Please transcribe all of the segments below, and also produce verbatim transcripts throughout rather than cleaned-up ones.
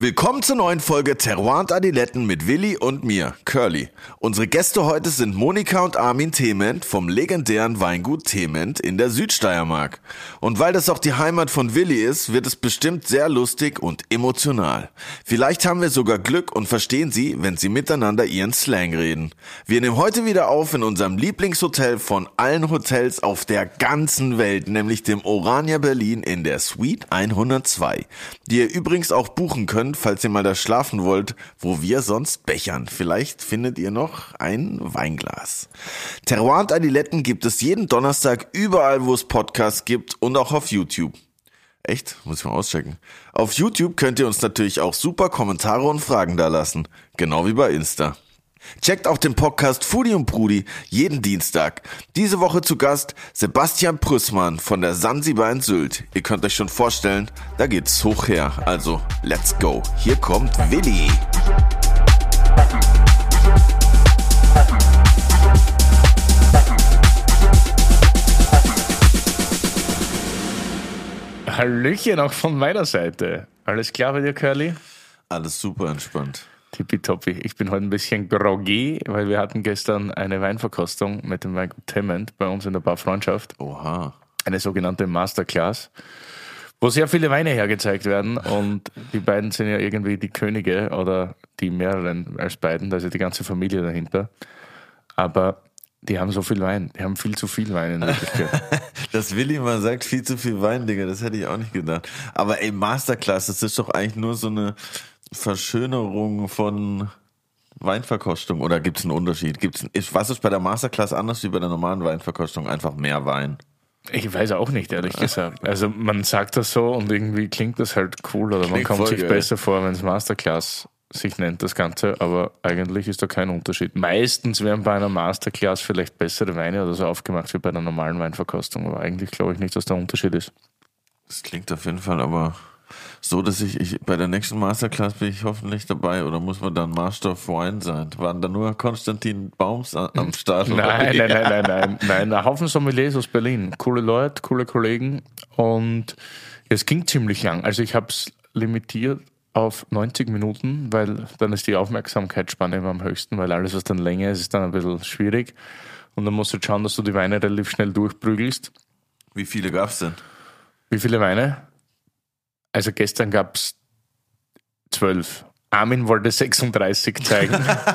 Willkommen zur neuen Folge Terroir und Adiletten mit Willi und mir, Curly. Unsere Gäste heute sind Monika und Armin Thement vom legendären Weingut Thement in der Südsteiermark. Und weil das auch die Heimat von Willi ist, wird es bestimmt sehr lustig und emotional. Vielleicht haben wir sogar Glück und verstehen sie, wenn sie miteinander ihren Slang reden. Wir nehmen heute wieder auf in unserem Lieblingshotel von allen Hotels auf der ganzen Welt, nämlich dem Orania Berlin in der Suite hundertzwei, die ihr übrigens auch buchen könnt, falls ihr mal da schlafen wollt, wo wir sonst bechern. Vielleicht findet ihr noch ein Weinglas. Terroir und Adiletten gibt es jeden Donnerstag überall, wo es Podcasts gibt und auch auf YouTube. Echt? Muss ich mal auschecken. Auf YouTube könnt ihr uns natürlich auch super Kommentare und Fragen da lassen. Genau wie bei Insta. Checkt auch den Podcast Foodie und Brudi jeden Dienstag. Diese Woche zu Gast Sebastian Prüßmann von der Sansibar in Sylt. Ihr könnt euch schon vorstellen, da geht's hoch her. Also, let's go. Hier kommt Willi. Hallöchen auch von meiner Seite. Alles klar bei dir, Curly? Alles super entspannt. Tippitoppi. Ich bin heute ein bisschen groggy, weil wir hatten gestern eine Weinverkostung mit dem Weingut Thement bei uns in der Bar Freundschaft. Oha. Eine sogenannte Masterclass, wo sehr viele Weine hergezeigt werden und die beiden sind ja irgendwie die Könige oder die mehreren als beiden, da ist ja die ganze Familie dahinter. Aber die haben so viel Wein, die haben viel zu viel Wein in Wirklichkeit. Dass Willi mal sagt, viel zu viel Wein, Digga, das hätte ich auch nicht gedacht. Aber ey, Masterclass, das ist doch eigentlich nur so eine Verschönerung von Weinverkostung, oder gibt es einen Unterschied? Gibt's, ist, was ist bei der Masterclass anders wie bei der normalen Weinverkostung? Einfach mehr Wein? Ich weiß auch nicht, ehrlich gesagt. Also man sagt das so und irgendwie klingt das halt cool oder man kommt sich geil. besser vor, wenn es Masterclass sich nennt, das Ganze, aber eigentlich ist da kein Unterschied. Meistens werden bei einer Masterclass vielleicht bessere Weine oder so aufgemacht wie bei der normalen Weinverkostung, aber eigentlich glaube ich nicht, dass der Unterschied ist. Das klingt auf jeden Fall aber so, dass ich, ich bei der nächsten Masterclass bin ich hoffentlich dabei, oder muss man dann Master of Wine sein? Waren da nur Konstantin Baums am Start? Nein, nein, nein, nein, nein, nein, ein Haufen Sommeliers aus Berlin. Coole Leute, coole Kollegen und es ging ziemlich lang. Also ich habe es limitiert auf neunzig Minuten, weil dann ist die Aufmerksamkeitsspanne immer am höchsten, weil alles, was dann länger ist, ist dann ein bisschen schwierig. Und dann musst du schauen, dass du die Weine relativ schnell durchprügelst. Wie viele gab's denn? Wie viele Weine? Also gestern gab's zwölf. Armin wollte sechsunddreißig zeigen.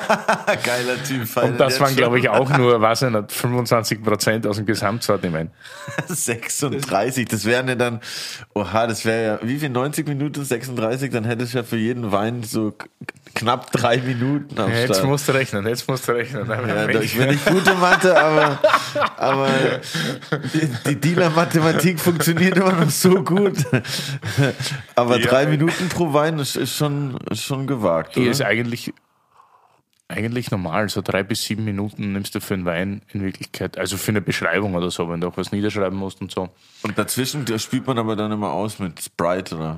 Geiler Typ. Und das waren, glaube ich, auch nur, weiß ich nicht, fünfundzwanzig Prozent aus dem Gesamtsortiment. sechsunddreißig, das wären ja dann, oha, das wäre ja, wie viel, neunzig Minuten, sechsunddreißig, dann hättest du ja für jeden Wein so knapp drei Minuten am Start. Jetzt musst du rechnen, jetzt musst du rechnen. Ja, ich bin nicht gute Mathe, aber, aber die, die Dealer-Mathematik funktioniert immer noch so gut. Aber ja, drei Minuten pro Wein ist, ist schon, ist schon gewagt, oder? Hier ist eigentlich, eigentlich normal, so drei bis sieben Minuten nimmst du für einen Wein in Wirklichkeit, also für eine Beschreibung oder so, wenn du auch was niederschreiben musst und so. Und dazwischen das spielt man aber dann immer aus mit Sprite, oder?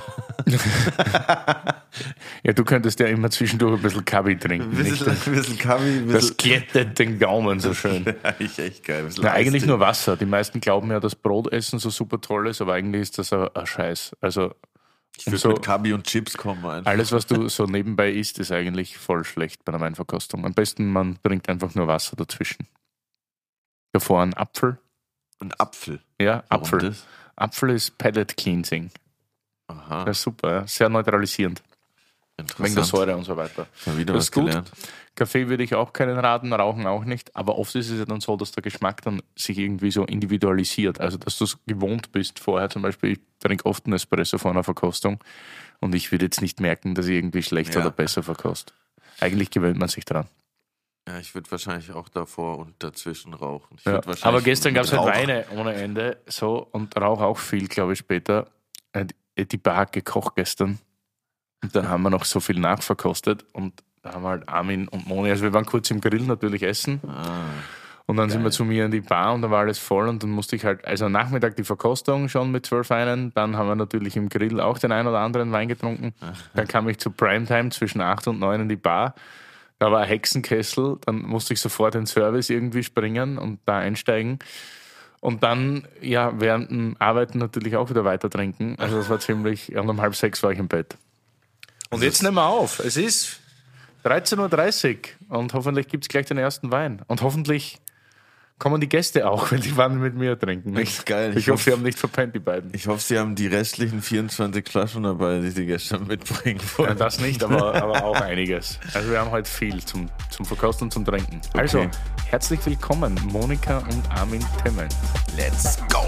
Ja, du könntest ja immer zwischendurch ein bisschen Kabi trinken. Ein bisschen, ein bisschen Kabi. Ein bisschen das glättet den Gaumen so schön. Ja, ich echt geil. Na, eigentlich nur Wasser. Die meisten glauben ja, dass Brotessen so super toll ist, aber eigentlich ist das ein, ein Scheiß. Also ich würde so, mit Kabi und Chips kommen einfach. Alles, was du so nebenbei isst, ist eigentlich voll schlecht bei einer Weinverkostung. Am besten, man bringt einfach nur Wasser dazwischen. Davor ein Apfel. Ein Apfel? Ja, Warum Apfel. Das? Apfel ist Palate Cleansing. Aha. Das ist super, ja. Sehr neutralisierend. Wegen der Säure und so weiter. Schon wieder das was ist gut. Gelernt. Kaffee würde ich auch keinen raten, Rauchen auch nicht. Aber oft ist es ja dann so, dass der Geschmack dann sich irgendwie so individualisiert. Also, dass du es gewohnt bist vorher. Zum Beispiel, ich trinke oft einen Espresso vor einer Verkostung und ich würde jetzt nicht merken, dass ich irgendwie schlechter ja. oder besser verkoste. Eigentlich gewöhnt man sich dran. Ja, ich würde wahrscheinlich auch davor und dazwischen rauchen. Ich ja. Aber gestern gab es halt Weine ohne Ende. So, und Rauch auch viel, glaube ich, später. Die Bar hat gekocht gestern. Und dann haben wir noch so viel nachverkostet und da haben wir halt Armin und Moni, also wir waren kurz im Grill natürlich essen ah, und dann geil. sind wir zu mir in die Bar und da war alles voll und dann musste ich halt, also am Nachmittag die Verkostung schon mit zwölf Weinen, dann haben wir natürlich im Grill auch den einen oder anderen Wein getrunken, dann kam ich zu Primetime zwischen acht und neun in die Bar, da war ein Hexenkessel, dann musste ich sofort in den Service irgendwie springen und da einsteigen. Und dann, ja, während dem Arbeiten natürlich auch wieder weiter trinken. Also das war ziemlich, ja, und um halb sechs war ich im Bett. Und jetzt nehmen wir auf. Es ist dreizehn Uhr dreißig und hoffentlich gibt es gleich den ersten Wein. Und hoffentlich kommen die Gäste auch, wenn die Wein mit mir trinken. Nicht geil. Ich, ich hoffe, sie haben nicht verpennt, die beiden. Ich hoffe, sie haben die restlichen vierundzwanzig Flaschen dabei, die sie gestern mitbringen wollen. Ja, das nicht, aber, aber auch einiges. Also wir haben heute viel zum, zum Verkosten und zum Trinken. Okay. Also, herzlich willkommen, Monika und Armin Tement. Let's go!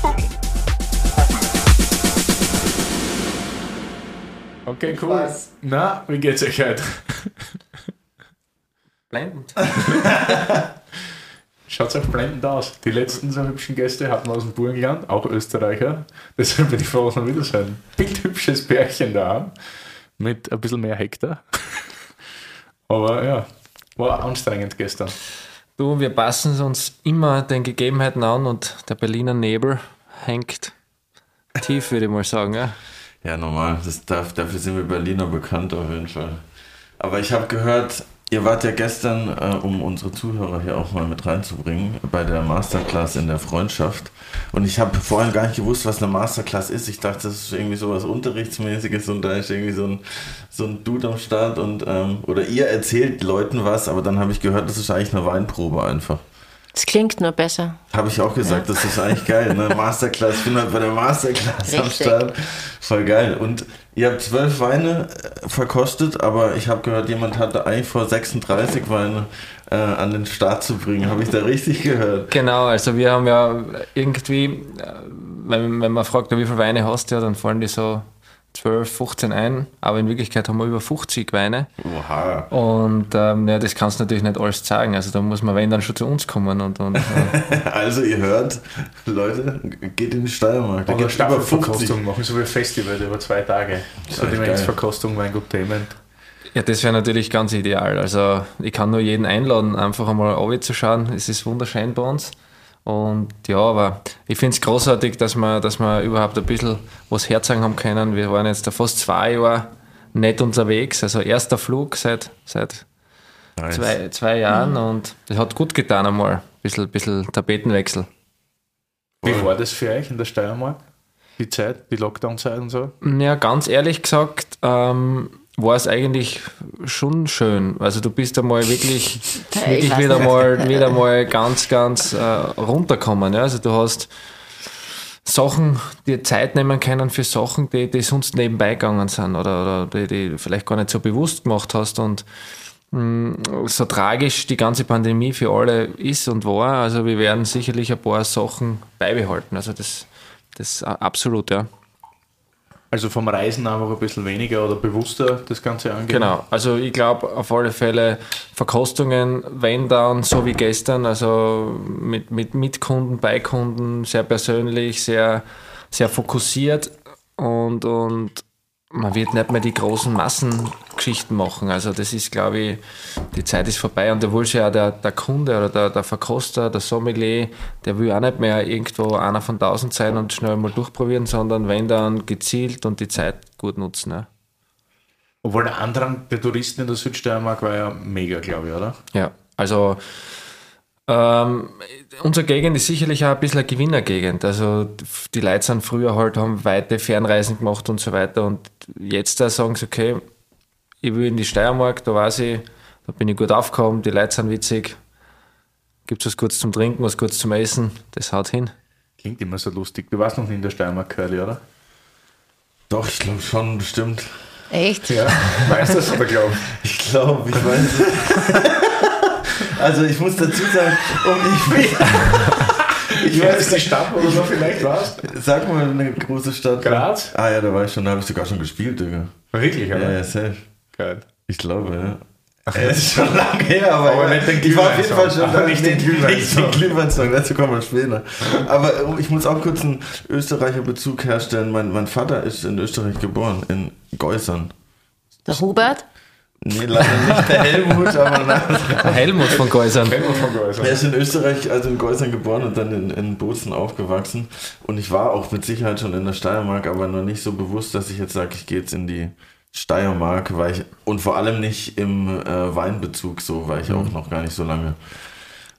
Okay, cool. Was? Na, wie geht's euch heute? Blendend. Schaut auch blendend aus. Die letzten so hübschen Gäste hatten wir aus dem Burgenland, auch Österreicher. Deshalb bin ich froh, dass wir wieder sein. Bildhübsches Pärchen da haben. Mit ein bisschen mehr Hektar. Aber ja, war anstrengend gestern. Du, wir passen uns immer den Gegebenheiten an und der Berliner Nebel hängt tief, würde ich mal sagen. Ja, ja normal. Das darf, dafür sind wir Berliner bekannt auf jeden Fall. Aber ich habe gehört, ihr wart ja gestern, äh, um unsere Zuhörer hier auch mal mit reinzubringen, bei der Masterclass in der Freundschaft. Und ich habe vorhin gar nicht gewusst, was eine Masterclass ist. Ich dachte, das ist irgendwie sowas Unterrichtsmäßiges und da ist irgendwie so ein, so ein Dude am Start. Und, ähm, oder ihr erzählt Leuten was, aber dann habe ich gehört, das ist eigentlich eine Weinprobe einfach. Das klingt nur besser. Habe ich auch gesagt, ja. Das ist eigentlich geil. Ne? Masterclass, ich bin halt bei der Masterclass Richtig. am Start. Voll geil. Und ihr habt zwölf Weine verkostet, aber ich habe gehört, jemand hatte eigentlich vor sechsunddreißig Weine äh, an den Start zu bringen. Habe ich da richtig gehört? Genau, also wir haben ja irgendwie, wenn, wenn man fragt, wie viele Weine hast du, ja, dann fallen die so zwölf, fünfzehn ein, aber in Wirklichkeit haben wir über fünfzig Weine. Oha. Und ähm, ja, das kannst du natürlich nicht alles zeigen, also da muss man, wenn, dann schon zu uns kommen. Und, und, äh. Also ihr hört, Leute, geht in die Steiermark. Da geht über Verkostung machen, so wie ein Festival über zwei Tage. Sortimentsverkostung, Weingut Tement. Ja, das wäre natürlich ganz ideal. Also ich kann nur jeden einladen, einfach einmal runterzuschauen. Es ist wunderschön bei uns. Und ja, aber ich finde es großartig, dass wir, dass wir überhaupt ein bisschen was herzeigen haben können. Wir waren jetzt da fast zwei Jahre nicht unterwegs, also erster Flug seit, seit nice. zwei, zwei Jahren und das hat gut getan einmal, ein bisschen, bisschen Tapetenwechsel. Wie war das für euch in der Steiermark? Die Zeit, die Lockdown-Zeit und so? Ja, ganz ehrlich gesagt, ähm, war es eigentlich schon schön. Also du bist einmal wirklich, wirklich wieder, mal, wieder mal ganz, ganz äh, runterkommen. Ja? Also du hast Sachen, die Zeit nehmen können für Sachen, die, die sonst nebenbei gegangen sind oder, oder die, die du vielleicht gar nicht so bewusst gemacht hast. Und mh, so tragisch die ganze Pandemie für alle ist und war, also wir werden sicherlich ein paar Sachen beibehalten. Also das, das absolut, ja. Also vom Reisen einfach ein bisschen weniger oder bewusster das Ganze angehen? Genau, also ich glaube auf alle Fälle Verkostungen, wenn dann so wie gestern, also mit, mit, mit Kunden, bei Kunden, sehr persönlich, sehr, sehr fokussiert und, und man wird nicht mehr die großen Massengeschichten machen. Also das ist, glaube ich, die Zeit ist vorbei und da will sich ja der, der Kunde oder der, der Verkoster, der Sommelier, der will auch nicht mehr irgendwo einer von tausend sein und schnell mal durchprobieren, sondern wenn dann gezielt und die Zeit gut nutzen. Ja. Obwohl der Andrang der Touristen in der Südsteiermark war ja mega, glaube ich, oder? Ja, also Ähm, unsere Gegend ist sicherlich auch ein bisschen eine Gewinnergegend. Also die Leute sind früher halt, haben weite Fernreisen gemacht und so weiter und jetzt da sagen sie, okay, ich will in die Steiermark, da weiß ich, da bin ich gut aufgekommen, die Leute sind witzig, gibt es was Gutes zum Trinken, was Gutes zum Essen, das haut hin. Klingt immer so lustig. Du warst noch nie in der Steiermark, Curly, oder? Doch, ich glaube schon, bestimmt. Echt? Ja, weißt du das oder glaubst du? Ich glaube, ich weiß es. Also ich muss dazu sagen, um ich, ich weiß die Stadt, wo du noch vielleicht warst. Sag mal eine große Stadt. Graz? Ah ja, da war ich schon, da habe ich sogar schon gespielt, Digga. Wirklich, oder? Ja, ja, safe. Geil. Ich glaube, ja. Es ist schon lange her, aber, aber nicht den ich war auf jeden Fall schon aber nicht den Glühwein-Song. Glühwein-Song, dazu kommen wir später. Aber ich muss auch kurz einen Österreicher Bezug herstellen. Mein, mein Vater ist in Österreich geboren, in Geusern. Der Hubert? Nee, leider nicht der Helmut, aber der Helmut von Geusern. Helmut von Geusern. Er ist in Österreich, also in Geusern geboren und dann in, in Bozen aufgewachsen. Und ich war auch mit Sicherheit schon in der Steiermark, aber noch nicht so bewusst, dass ich jetzt sage, ich gehe jetzt in die Steiermark, weil ich, und vor allem nicht im äh, Weinbezug so, weil ich mhm. auch noch gar nicht so lange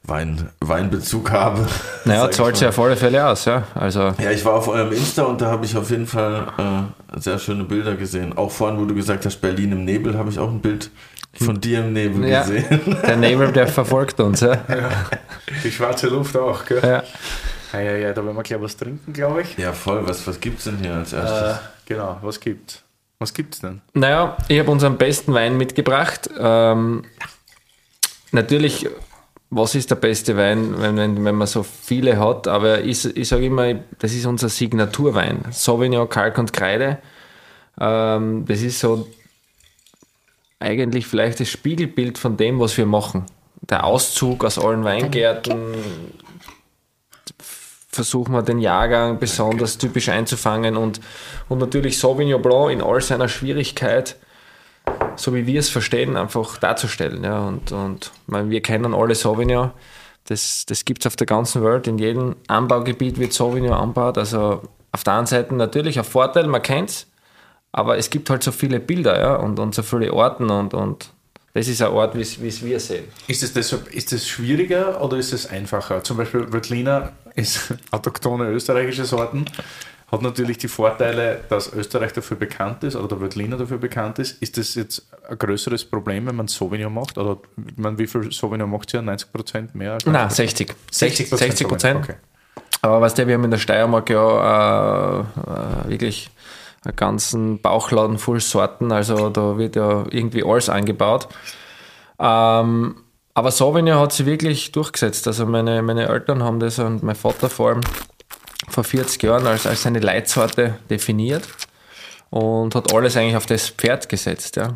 Wein, Weinbezug habe. Naja, zahlt sich auf alle Fälle aus, ja. Also Ja, ich war auf eurem Insta und da habe ich auf jeden Fall äh, sehr schöne Bilder gesehen. Auch vorhin, wo du gesagt hast, Berlin im Nebel, habe ich auch ein Bild von dir im Nebel ja, gesehen. der Nebel, der verfolgt uns, ja. Ja. Die schwarze Luft auch, gell? Ja. Ja, ja, ja, da werden wir gleich was trinken, glaube ich. Ja, voll. Was, was gibt es denn hier als erstes? Äh, genau, was gibt's? Was gibt's denn? Naja, ich habe unseren besten Wein mitgebracht. Ähm, natürlich, was ist der beste Wein, wenn, wenn, wenn man so viele hat, aber ich, ich sage immer, das ist unser Signaturwein. Sauvignon, Kalk und Kreide. Ähm, das ist so eigentlich vielleicht das Spiegelbild von dem, was wir machen. Der Auszug aus allen Weingärten, versuchen wir den Jahrgang besonders typisch einzufangen und, und natürlich Sauvignon Blanc in all seiner Schwierigkeit, so wie wir es verstehen, einfach darzustellen. Ja. Und, und meine, wir kennen alle Sauvignon, das, das gibt es auf der ganzen Welt, in jedem Anbaugebiet wird Sauvignon angebaut. Also auf der einen Seite natürlich ein Vorteil, man kennt es, aber es gibt halt so viele Bilder, ja, und, und so viele Orten und, und das ist ein Ort, wie es wir sehen. Ist es deshalb, ist es schwieriger oder ist es einfacher? Zum Beispiel Veltliner ist autochthone österreichische Sorten, hat natürlich die Vorteile, dass Österreich dafür bekannt ist oder der Veltliner dafür bekannt ist. Ist das jetzt ein größeres Problem, wenn man Sauvignon macht? Oder man, wie viel Sauvignon macht sie ja? neunzig Prozent mehr? Als Nein, sechzig. sechzig Prozent. sechzig Prozent. Okay. Aber weißt du, wir haben in der Steiermark ja äh, äh, wirklich einen ganzen Bauchladen voll Sorten, also da wird ja irgendwie alles angebaut. Ähm, aber Sauvignon hat sich wirklich durchgesetzt. Also meine, meine Eltern haben das und mein Vater vor allem vor vierzig Jahren als, als seine Leitsorte definiert und hat alles eigentlich auf das Pferd gesetzt. Ja.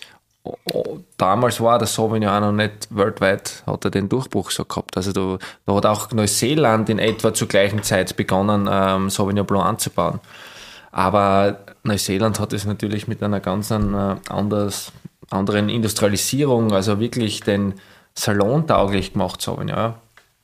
Damals war der Sauvignon auch noch nicht weltweit, hat er den Durchbruch so gehabt. Also da, da hat auch Neuseeland in etwa zur gleichen Zeit begonnen, ähm, Sauvignon Blanc anzubauen. Aber Neuseeland hat es natürlich mit einer ganz äh, anders, anderen Industrialisierung, also wirklich den Salon tauglich gemacht, Sauvignon. Ja.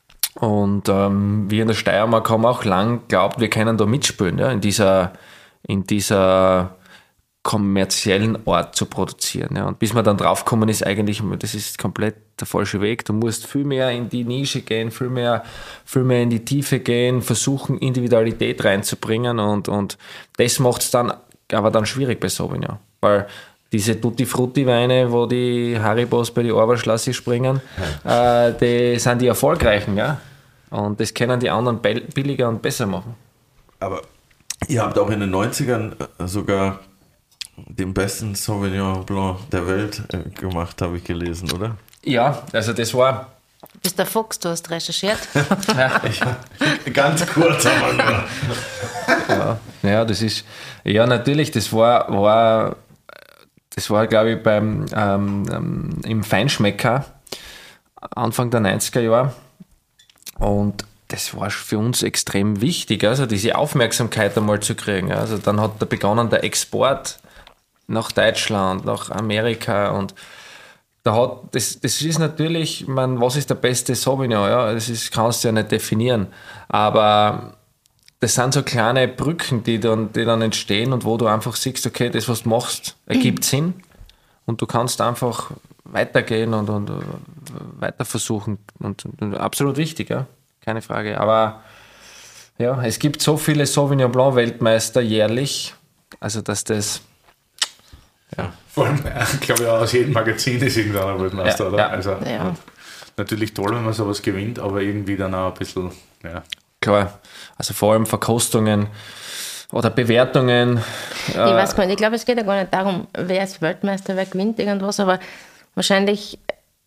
Und ähm, wir in der Steiermark haben auch lang geglaubt, wir können da mitspielen, ja, in dieser, in dieser kommerziellen Ort zu produzieren. Ja. Und bis man dann draufgekommen ist, eigentlich, das ist komplett der falsche Weg. Du musst viel mehr in die Nische gehen, viel mehr, viel mehr in die Tiefe gehen, versuchen, Individualität reinzubringen und, und das macht es dann aber dann schwierig bei Sauvignon. Weil diese Tutti-Frutti-Weine, wo die Haribos bei die Orberschlasse springen, ja. äh, die sind die erfolgreichen, ja. Und das können die anderen billiger und besser machen. Aber ihr habt auch in den neunzigern sogar den besten Sauvignon Blanc der Welt äh, gemacht, habe ich gelesen, oder? Ja, also das war... Du bist der Fuchs, du hast recherchiert. ja. Ganz kurz, aber nur. ja, ja, das ist... Ja, natürlich, das war... war das war, glaube ich, beim, ähm, im Feinschmecker Anfang der neunziger Jahre. Und das war für uns extrem wichtig, also diese Aufmerksamkeit einmal zu kriegen. Also dann hat da begonnen der Export nach Deutschland, nach Amerika und da hat, das, das ist natürlich, man, was ist der beste Sauvignon? Ja, das ist, kannst du ja nicht definieren. Aber das sind so kleine Brücken, die dann, die dann entstehen und wo du einfach siehst, okay, das, was du machst, ergibt Sinn und du kannst einfach weitergehen und, und weiter versuchen. Und, und absolut wichtig, ja, keine Frage. Aber ja, es gibt so viele Sauvignon Blanc Weltmeister jährlich, also dass das... Ja. Vor allem, ich glaube ja, aus jedem Magazin ist irgendeiner Weltmeister, ja, oder? Ja. Also ja. Natürlich toll, wenn man sowas gewinnt, aber irgendwie dann auch ein bisschen, ja. Klar, also vor allem Verkostungen oder Bewertungen. Ich weiß gar nicht, ich glaube, es geht ja gar nicht darum, wer ist Weltmeister, wer gewinnt irgendwas, aber wahrscheinlich,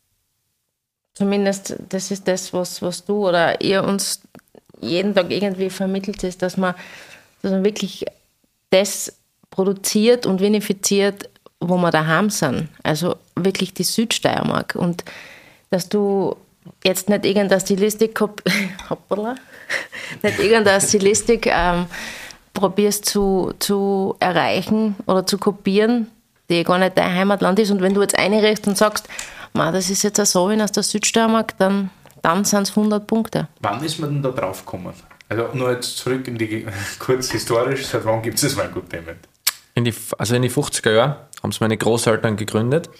zumindest das ist das, was, was du oder ihr uns jeden Tag irgendwie vermittelt, ist, dass man, dass man wirklich das produziert und vinifiziert, wo wir daheim sind. Also wirklich die Südsteiermark. Und dass du jetzt nicht irgendeine Stilistik hoppala, nicht irgendeine Stilistik ähm, probierst zu, zu erreichen oder zu kopieren, die gar nicht dein Heimatland ist. Und wenn du jetzt einrichtest und sagst, man, das ist jetzt ein Sauvignon aus der Südsteiermark, dann, dann sind es hundert Punkte. Wann ist man denn da drauf gekommen? Also nur jetzt zurück in die, kurz historisch, seit wann gibt es das Weingut Thement? In die, also in die fünfziger Jahren haben es meine Großeltern gegründet.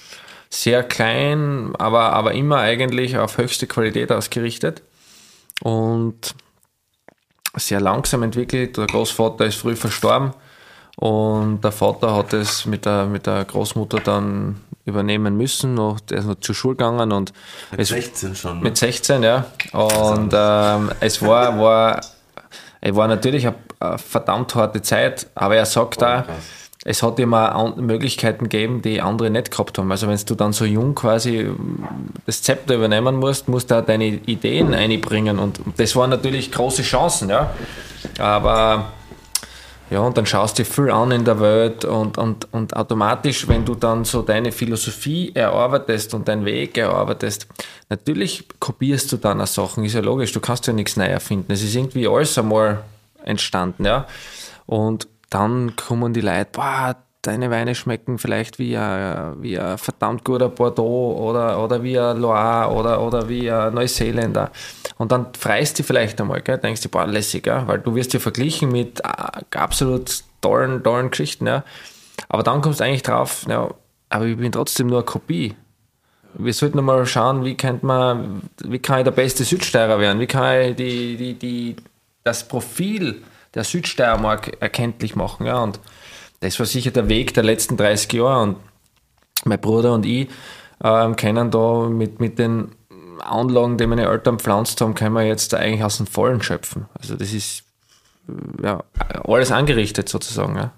sehr klein, aber, aber immer eigentlich auf höchste Qualität ausgerichtet und sehr langsam entwickelt. Der Großvater ist früh verstorben und der Vater hat es mit der, mit der Großmutter dann übernehmen müssen. Noch, der ist noch zur Schule gegangen und Mit es, sechzehn schon. Ne? mit sechzehn, ja. Und ähm, es war, war, es war natürlich eine, eine verdammt harte Zeit, aber er sagt da, es hat immer an, Möglichkeiten gegeben, die andere nicht gehabt haben. Also wenn du dann so jung quasi das Zepter übernehmen musst, musst du auch deine Ideen einbringen und das waren natürlich große Chancen, ja. Aber ja, und dann schaust du dir viel an in der Welt und, und, und automatisch, wenn du dann so deine Philosophie erarbeitest und deinen Weg erarbeitest, natürlich kopierst du dann auch Sachen, ist ja logisch, du kannst ja nichts neu erfinden. Es ist irgendwie alles einmal entstanden, ja. Und dann kommen die Leute, boah, deine Weine schmecken vielleicht wie ein, wie ein verdammt guter Bordeaux oder, oder wie ein Loire oder, oder wie ein Neuseeländer. Und dann freust du vielleicht einmal, gell? Denkst du, boah, lässig, gell? Weil du wirst ja verglichen mit äh, absolut tollen, tollen Geschichten. Ja? Aber dann kommst du eigentlich drauf, ja, aber ich bin trotzdem nur eine Kopie. Wir sollten mal schauen, wie, könnte man, wie kann ich der beste Südsteirer werden? Wie kann ich die, die, die, das Profil der Südsteiermark erkenntlich machen. Ja? Und das war sicher der Weg der letzten dreißig Jahre. Und mein Bruder und ich ähm, können da mit, mit den Anlagen, die meine Eltern gepflanzt haben, können wir jetzt eigentlich aus dem Vollen schöpfen. Also das ist ja alles angerichtet sozusagen. Ja.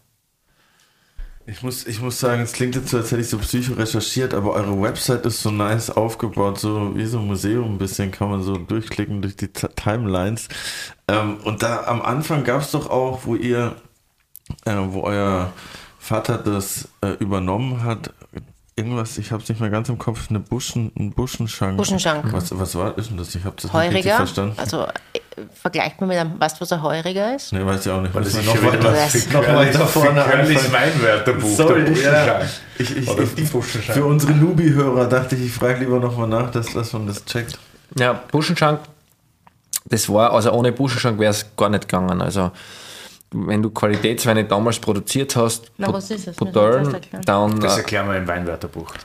Ich muss, ich muss sagen, es klingt jetzt so, als hätte ich so psycho recherchiert, aber eure Website ist so nice aufgebaut, so wie so ein Museum ein bisschen, kann man so durchklicken durch die T- Timelines. Ähm, und da am Anfang gab es doch auch, wo ihr, äh, wo euer Vater das äh, übernommen hat, irgendwas, ich habe es nicht mehr ganz im Kopf, eine Buschen, ein Buschenschank. Buschenschank. Was, was war ist denn das? Ich habe das Heuriger, nicht richtig verstanden. also äh, vergleicht man mit einem, weißt du, was ein Heuriger ist? Nee, weiß ich auch nicht. Weil das ist noch schon wieder weiter, das- noch weiter vorne Curlys anfangen. Weinwörterbuch, Sorry, der Buschenschank. ja. Ich, ich, Oder ich, die Buschenschank. für unsere Nubi-Hörer dachte ich, ich frage lieber nochmal nach, dass, dass man das checkt. Ja, Buschenschank, das war, also ohne Buschenschank wäre es gar nicht gegangen. Also wenn du Qualitätsweine damals produziert hast, Na, Pot- was ist es? Potern, Mir das erklären. dann Das äh, erklären wir im Weinwörterbuch.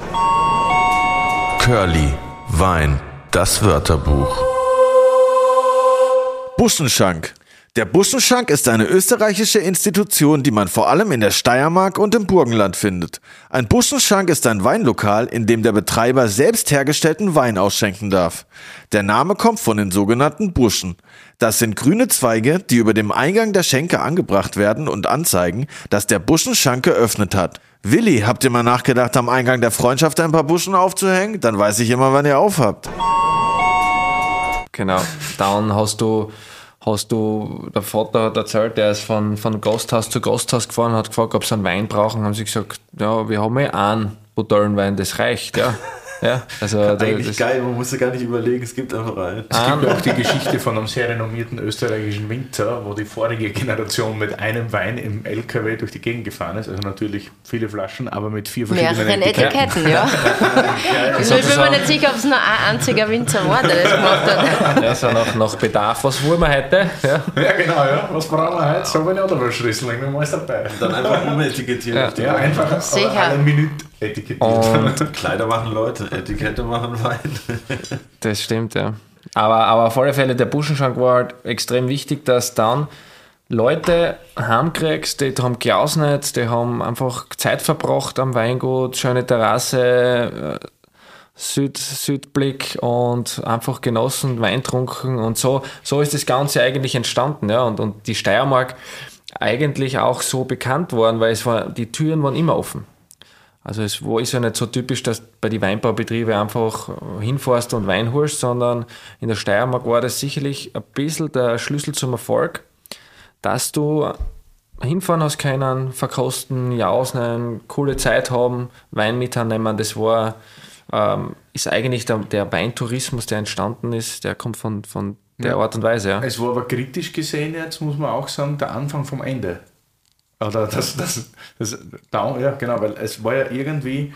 Curly, Wein, das Wörterbuch. Buschenschank. Der Buschenschank ist eine österreichische Institution, die man vor allem in der Steiermark und im Burgenland findet. Ein Buschenschank ist ein Weinlokal, in dem der Betreiber selbst hergestellten Wein ausschenken darf. Der Name kommt von den sogenannten Buschen. Das sind grüne Zweige, die über dem Eingang der Schenke angebracht werden und anzeigen, dass der Buschenschank geöffnet hat. Willi, habt ihr mal nachgedacht, am Eingang der Freundschaft ein paar Buschen aufzuhängen? Dann weiß ich immer, wann ihr aufhabt. genau, dann hast du Hast du, der Vater hat erzählt, der ist von, von Gasthaus zu Gasthaus gefahren, hat gefragt, ob sie einen Wein brauchen, haben sie gesagt, ja, wir haben ja einen Butellenwein, das reicht, ja. Ja, also Eigentlich das, geil, man muss ja gar nicht überlegen, es gibt einfach einen. Es gibt ja auch die Geschichte von einem sehr renommierten österreichischen Winzer, wo die vorige Generation mit einem Wein im L K W durch die Gegend gefahren ist. Also natürlich viele Flaschen, aber mit vier verschiedenen Mehreren Etiketten. Etiketten, ja. Ich bin mir nicht sicher, ob es nur ein einziger Winzer war, der das gemacht hat. ja, so nach, nach Bedarf, was wollen wir heute? Ja. Ja, genau, ja. Was brauchen wir heute? So eine Oderwurst-Riesling, wir haben alles dabei. Dann einfach umetikettieren. Ja. auf die Ja, Weine. einfach Sicher. alle Minute etikettiert. Und Kleider machen Leute, Etikette machen Wein. das stimmt, ja. Aber, aber auf alle Fälle, der Buschenschank war halt extrem wichtig, dass dann Leute heimkriegst, die haben geausnet, die haben einfach Zeit verbracht am Weingut, schöne Terrasse, Süd, Südblick und einfach genossen, Wein trunken und so. So ist das Ganze eigentlich entstanden, ja. Und, und die Steiermark eigentlich auch so bekannt worden, weil es war, die Türen waren immer offen. Also es war, ist ja nicht so typisch, dass bei den Weinbaubetrieben einfach hinfährst und Wein holst, sondern in der Steiermark war das sicherlich ein bisschen der Schlüssel zum Erfolg, dass du hinfahren hast können, verkosten, jausen, coole Zeit haben, Wein mitnehmen. Das war, ähm, ist eigentlich der, der Weintourismus, der entstanden ist, der kommt von, von der Ja. Art und Weise. Ja. Es war aber kritisch gesehen jetzt, muss man auch sagen, der Anfang vom Ende. Oder das, das, das, da, ja genau, weil es war ja irgendwie,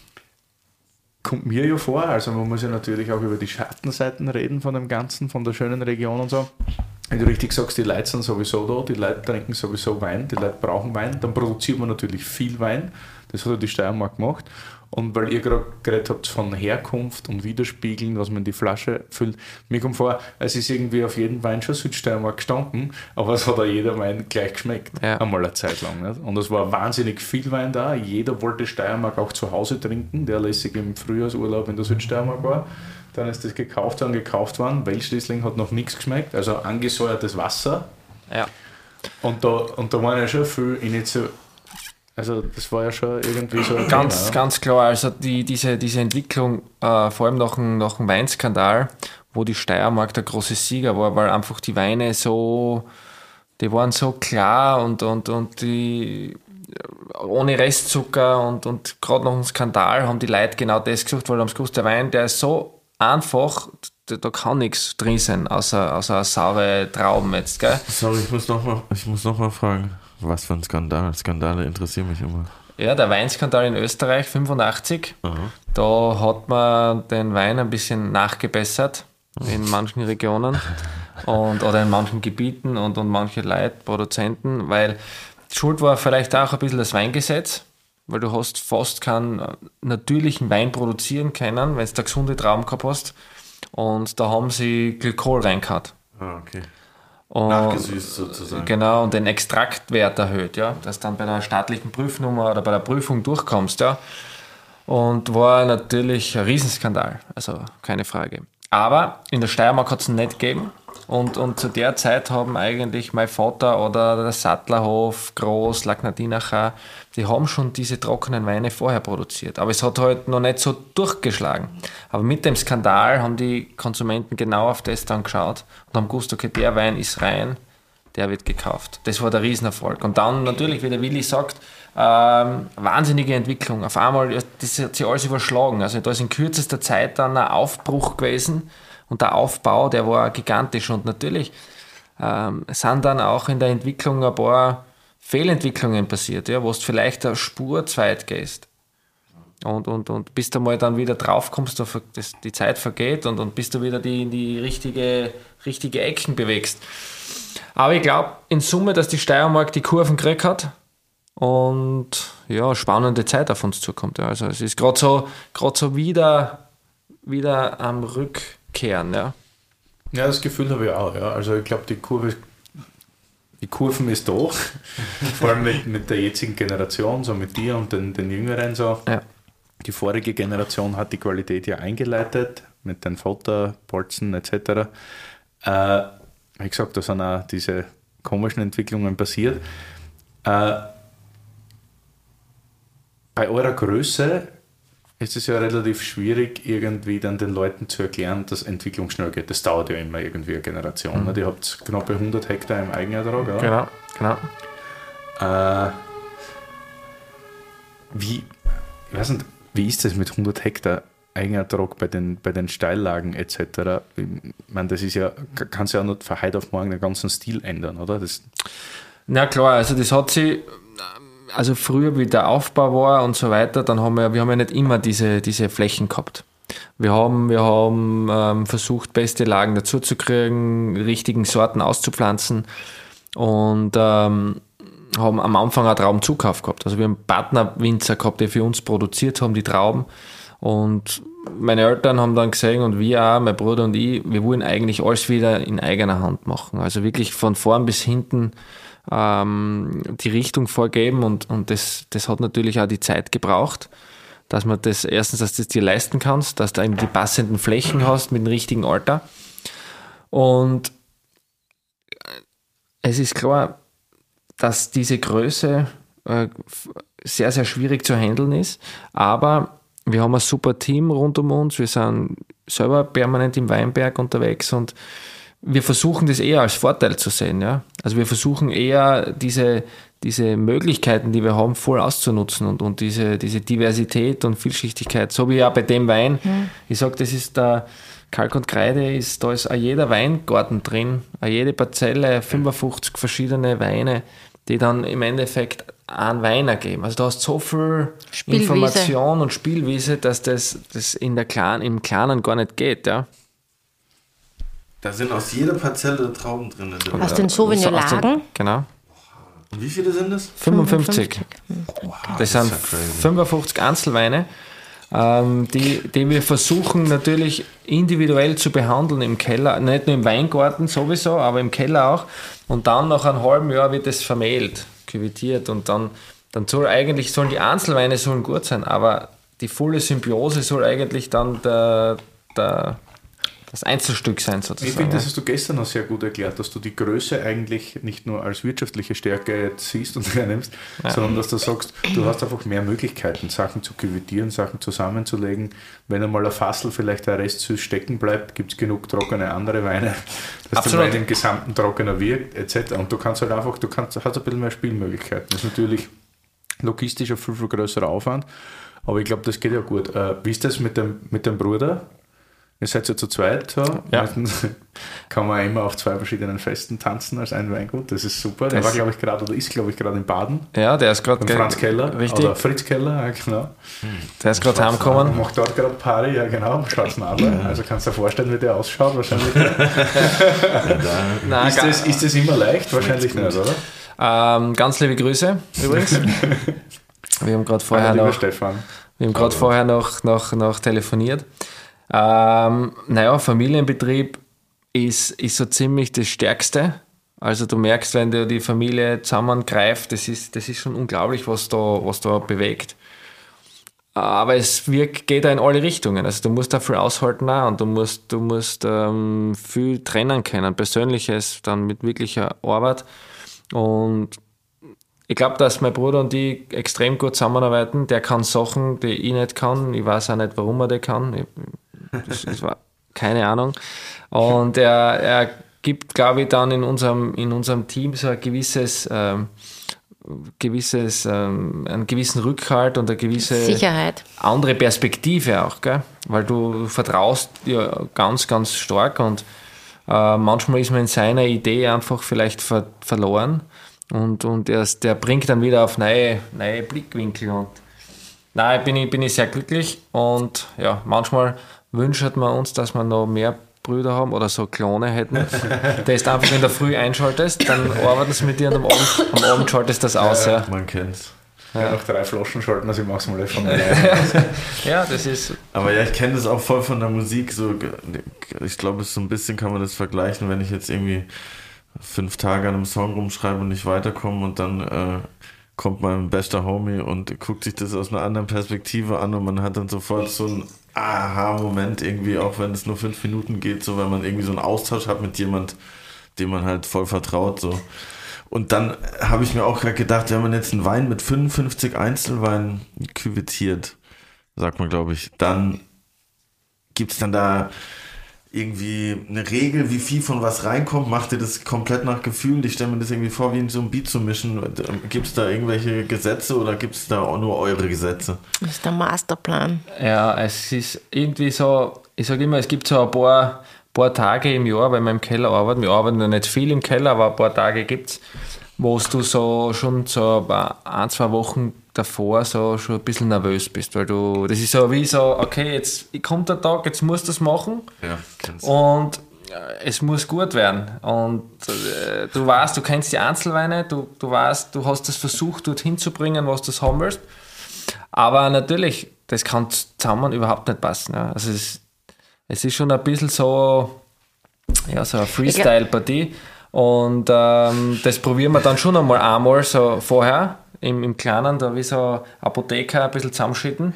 kommt mir ja vor, also man muss ja natürlich auch über die Schattenseiten reden von dem Ganzen, von der schönen Region und so. Wenn du richtig sagst, die Leute sind sowieso da, die Leute trinken sowieso Wein, die Leute brauchen Wein, dann produziert man natürlich viel Wein, Das hat die Steiermark gemacht. Und weil ihr gerade geredet habt von Herkunft und Widerspiegeln, was man in die Flasche füllt, mir kommt vor, es ist irgendwie auf jeden Wein schon Südsteiermark gestanden, aber es hat auch jeder Wein gleich geschmeckt, ja. einmal eine Zeit lang. Nicht? Und es war wahnsinnig viel Wein da, jeder wollte Steiermark auch zu Hause trinken, der lässig im Frühjahrsurlaub in der Südsteiermark war. Dann ist das gekauft worden, gekauft worden, Welschriesling hat noch nichts geschmeckt, also angesäuertes Wasser. Ja. Und da, und da waren ja schon viele Initiativen. Also das war ja schon irgendwie so ein Ganz, Thema, ganz klar, also die, diese, diese Entwicklung, äh, vor allem nach dem, nach dem Weinskandal, wo die Steiermark der große Sieger war, weil einfach die Weine so, die waren so klar und, und, und die ohne Restzucker und, und gerade nach dem Skandal haben die Leute genau das gesucht, weil haben gewusst, der Wein, der ist so einfach, da, da kann nichts drin sein, außer, außer saure Trauben jetzt, gell? Sorry, ich muss nochmal noch mal fragen. Was für ein Skandal? Skandale interessieren mich immer. Ja, der Weinskandal in Österreich, fünfundachtzig. Aha. Da hat man den Wein ein bisschen nachgebessert in manchen Regionen und, oder in manchen Gebieten und, und manche Leute, Produzenten, weil Schuld war vielleicht auch ein bisschen das Weingesetz, weil du hast fast keinen natürlichen Wein produzieren können, wenn du da gesunde Trauben gehabt hast. Und da haben sie Glykol reingehauen. Ah, okay. Und nachgesüßt sozusagen. Genau, und den Extraktwert erhöht, ja, dass du dann bei der staatlichen Prüfnummer oder bei der Prüfung durchkommst, ja. Und war natürlich ein Riesenskandal, also keine Frage. Aber in der Steiermark hat es ihn nicht gegeben. Und, und zu der Zeit haben eigentlich mein Vater oder der Sattlerhof, Groß, Lagnadinacher, die haben schon diese trockenen Weine vorher produziert. Aber es hat halt noch nicht so durchgeschlagen. Aber mit dem Skandal haben die Konsumenten genau auf das dann geschaut und haben gewusst, okay, der Wein ist rein, der wird gekauft. Das war der Riesenerfolg. Und dann natürlich, wie der Willi sagt, ähm, wahnsinnige Entwicklung. Auf einmal, das hat sich alles überschlagen. Also da ist in kürzester Zeit dann ein Aufbruch gewesen. Und der Aufbau, der war gigantisch. Und natürlich ähm, sind dann auch in der Entwicklung ein paar Fehlentwicklungen passiert, ja, wo du vielleicht eine Spur zu weit gehst. Und, und, und bis du mal dann wieder drauf kommst, dass die Zeit vergeht und, und bis du wieder die, die richtige, richtige Ecken bewegst. Aber ich glaube in Summe, dass die Steiermark die Kurven gekriegt hat und ja, spannende Zeit auf uns zukommt. Ja. Also es ist gerade so, gerade so wieder, wieder am Rückkehren. Ja, ja, das Gefühl habe ich auch. Ja. Also ich glaube, die Kurve, die Kurven ist da, vor allem mit, mit der jetzigen Generation, so mit dir und den, den Jüngeren. So. Ja. Die vorige Generation hat die Qualität ja eingeleitet, mit den Foto, Bolzen et cetera. Äh, wie gesagt, da sind auch diese komischen Entwicklungen passiert. Äh, bei eurer Größe ist es ja relativ schwierig, irgendwie dann den Leuten zu erklären, dass Entwicklung schnell geht. Das dauert ja immer irgendwie eine Generation. Mhm. Ihr habt knapp hundert Hektar im Eigenertrag, oder? Genau, genau. Äh, wie, ich weiß nicht, wie ist das mit hundert Hektar Eigenertrag bei den, bei den Steillagen et cetera? Ich meine, das ist ja, kann sich ja nicht von heute auf morgen den ganzen Stil ändern, oder? Das Na klar, also das hat sich, also früher, wie der Aufbau war und so weiter, dann haben wir, wir haben ja nicht immer diese, diese Flächen gehabt. Wir haben, wir haben ähm, versucht, beste Lagen dazu zu kriegen, richtigen Sorten auszupflanzen und ähm, haben am Anfang auch Traubenzukauf gehabt. Also wir haben Partnerwinzer gehabt, die für uns produziert haben, die Trauben. Und meine Eltern haben dann gesehen und wir auch, mein Bruder und ich, wir wollen eigentlich alles wieder in eigener Hand machen. Also wirklich von vorn bis hinten ähm, die Richtung vorgeben und, und das, das hat natürlich auch die Zeit gebraucht, dass man das, erstens, dass du das dir leisten kannst, dass du eben die passenden Flächen hast mit dem richtigen Alter. Und es ist klar, dass diese Größe äh, sehr, sehr schwierig zu handeln ist, aber wir haben ein super Team rund um uns, wir sind selber permanent im Weinberg unterwegs und wir versuchen das eher als Vorteil zu sehen. Ja? Also wir versuchen eher diese, diese Möglichkeiten, die wir haben, voll auszunutzen und, und diese, diese Diversität und Vielschichtigkeit, so wie auch bei dem Wein. Mhm. Ich sage, das ist der Kalk und Kreide, ist, da ist auch jeder Weingarten drin, auch jede Parzelle, fünfundfünfzig verschiedene Weine, die dann im Endeffekt einen Wein ergeben. Also du hast so viel Spielwiese. Information und Spielwiese, dass das, das in der Kleinen, im Kleinen gar nicht geht. Ja. Da sind aus jeder Parzelle Trauben drin. Aus den Sauvignon-Lagen? Genau. Und wie viele sind das? fünfundfünfzig. Wow, Das sind ist ja crazy. fünfundfünfzig Einzelweine, ähm, die, die wir versuchen natürlich individuell zu behandeln im Keller, nicht nur im Weingarten sowieso, aber im Keller auch. Und dann nach einem halben Jahr wird es vermehlt, küvetiert und dann, dann soll eigentlich, sollen die Einzelweine sollen gut sein, aber die volle Symbiose soll eigentlich dann der, der das Einzelstück sein sozusagen. Ich finde, das hast du gestern auch sehr gut erklärt, dass du die Größe eigentlich nicht nur als wirtschaftliche Stärke jetzt siehst und hernimmst, ja. sondern dass du sagst, du hast einfach mehr Möglichkeiten, Sachen zu küvetieren, Sachen zusammenzulegen. Wenn einmal ein Fassel vielleicht der Rest süß stecken bleibt, gibt es genug trockene andere Weine, dass der Wein im Gesamten trockener wirkt, et cetera. Und du kannst halt einfach, du kannst, hast ein bisschen mehr Spielmöglichkeiten. Das ist natürlich logistisch ein viel, viel größerer Aufwand, aber ich glaube, das geht ja gut. Wie ist das mit dem, mit dem Bruder? Ihr seid ja zu zweit, so. Ja. Meistens kann man immer auf zwei verschiedenen Festen tanzen als ein Weingut. Das ist super. Der Das war, glaube ich, gerade oder ist, glaube ich, gerade in Baden. Ja, der ist gerade Franz Keller. Richtig. Oder Fritz Keller, ja, genau. Der ist gerade heimgekommen. Macht dort gerade Party, ja, genau. Schwarznadler. Also kannst du dir vorstellen, wie der ausschaut, wahrscheinlich. Nein, ist, das, ist das immer leicht? Wahrscheinlich nicht, oder? Ähm, ganz liebe Grüße übrigens. Wir haben gerade vorher Hallo, lieber noch, Stefan. wir haben gerade vorher noch, noch, noch telefoniert. Ähm, naja, Familienbetrieb ist, ist so ziemlich das Stärkste. Also du merkst, wenn du die Familie zusammengreift, das ist, das ist schon unglaublich, was da, was da bewegt. Aber es wirkt, geht da in alle Richtungen. Also du musst da viel aushalten auch und du musst, du musst ähm, viel trennen können. Persönliches dann mit wirklicher Arbeit. Und ich glaube, dass mein Bruder und ich extrem gut zusammenarbeiten. Der kann Sachen, die ich nicht kann. Ich weiß auch nicht, warum er die kann. Ich, das, das war keine Ahnung. Und er, er gibt, glaube ich, dann in unserem, in unserem Team so ein gewisses, ähm, gewisses ähm, einen gewissen Rückhalt und eine gewisse Sicherheit. Andere Perspektive auch, gell? Weil du vertraust ja ganz, ganz stark und äh, manchmal ist man in seiner Idee einfach vielleicht ver- verloren. Und, und erst, der bringt dann wieder auf neue, neue Blickwinkel. Und nein, bin ich, bin ich sehr glücklich. Und ja, manchmal wünscht man uns, dass wir noch mehr Brüder haben oder so Klone hätten. Der ist einfach in der Früh einschaltest, dann arbeiten sie mit dir und am Abend, am Abend schaltest du das aus. Ja, Ja, man kennt's. Ja. Nach drei Flaschen schalten, also ich mache es mal von alleine. ja, das ist. Aber ja, ich kenne das auch voll von der Musik. So, ich glaube, so ein bisschen kann man das vergleichen, wenn ich jetzt irgendwie fünf Tage an einem Song rumschreibe und nicht weiterkomme und dann äh, kommt mein bester Homie und guckt sich das aus einer anderen Perspektive an und man hat dann sofort so einen Aha-Moment irgendwie, auch wenn es nur fünf Minuten geht, so wenn man irgendwie so einen Austausch hat mit jemand, dem man halt voll vertraut, so. Und dann habe ich mir auch gerade gedacht, wenn man jetzt einen Wein mit fünfundfünfzig Einzelweinen küvetiert, sagt man, glaube ich, dann gibt es dann da irgendwie eine Regel, wie viel von was reinkommt? Macht ihr das komplett nach Gefühl? Ich stelle mir das irgendwie vor, wie in so einem Beat zu mischen. Gibt es da irgendwelche Gesetze oder gibt es da auch nur eure Gesetze? Das ist der Masterplan. Ja, es ist irgendwie so, ich sage immer, es gibt so ein paar, paar Tage im Jahr, weil wir im Keller arbeiten. Wir arbeiten ja nicht viel im Keller, aber ein paar Tage gibt es, wo du so schon so ein, zwei Wochen davor so schon ein bisschen nervös bist, weil du, das ist so wie so, okay, jetzt kommt der Tag, jetzt musst du das machen. Ja, kennst du. Und es muss gut werden. Und äh, du weißt, du kennst die Einzelweine, du, du weißt, du hast das versucht, dorthin zu bringen, was du haben willst. Aber natürlich, das kann zusammen überhaupt nicht passen. Ja. Also es, es ist schon ein bisschen so, ja, so eine Freestyle-Partie. Und ähm, das probieren wir dann schon einmal einmal so vorher, im, im Kleinen, da wie so Apotheker ein bisschen zusammenschütten.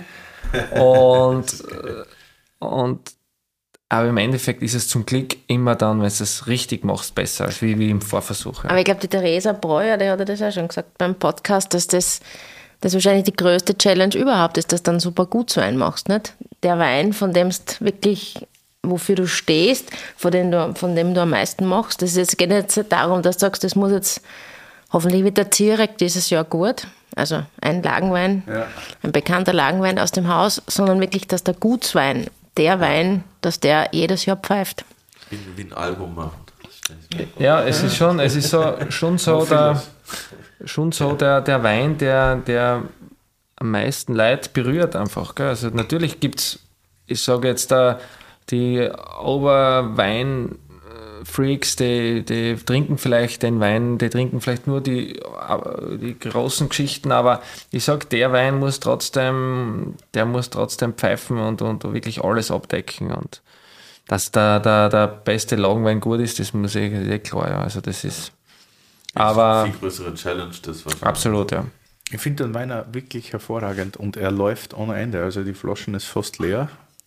Und, und aber im Endeffekt ist es zum Glück immer dann, wenn du es richtig machst, besser, als wie, wie im Vorversuch. Ja. Aber ich glaube, die Theresa Breuer, die hat das auch schon gesagt beim Podcast, dass das, das wahrscheinlich die größte Challenge überhaupt ist, dass du dann super gut so einen machst. Nicht? Der Wein, von dem du wirklich, wofür du stehst, von dem du, von dem du am meisten machst. Das ist, es geht nicht darum, dass du sagst, das muss jetzt, hoffentlich wird der Zierek dieses Jahr gut. Also ein Lagenwein, ja. Ein bekannter Lagenwein aus dem Haus, sondern wirklich, dass der Gutswein, der Wein, dass der jedes Jahr pfeift. Wie, wie ein Album macht. Ja, es ist schon, es ist so, schon so, der, schon so der, der Wein, der, der am meisten Leute berührt einfach. Gell? Also natürlich gibt es, ich sage jetzt da, die Oberwein Freaks, die, die trinken vielleicht den Wein, die trinken vielleicht nur die, die großen Geschichten, aber ich sag, der Wein muss trotzdem, der muss trotzdem pfeifen und, und wirklich alles abdecken. Und dass der, der, der beste Lagenwein gut ist, das muss ich, eh klar, ja. Also das ist, aber viel größere Challenge, das was. Absolut, ja. Ich finde den Wein auch wirklich hervorragend und er läuft ohne Ende. Also die Flaschen ist fast leer.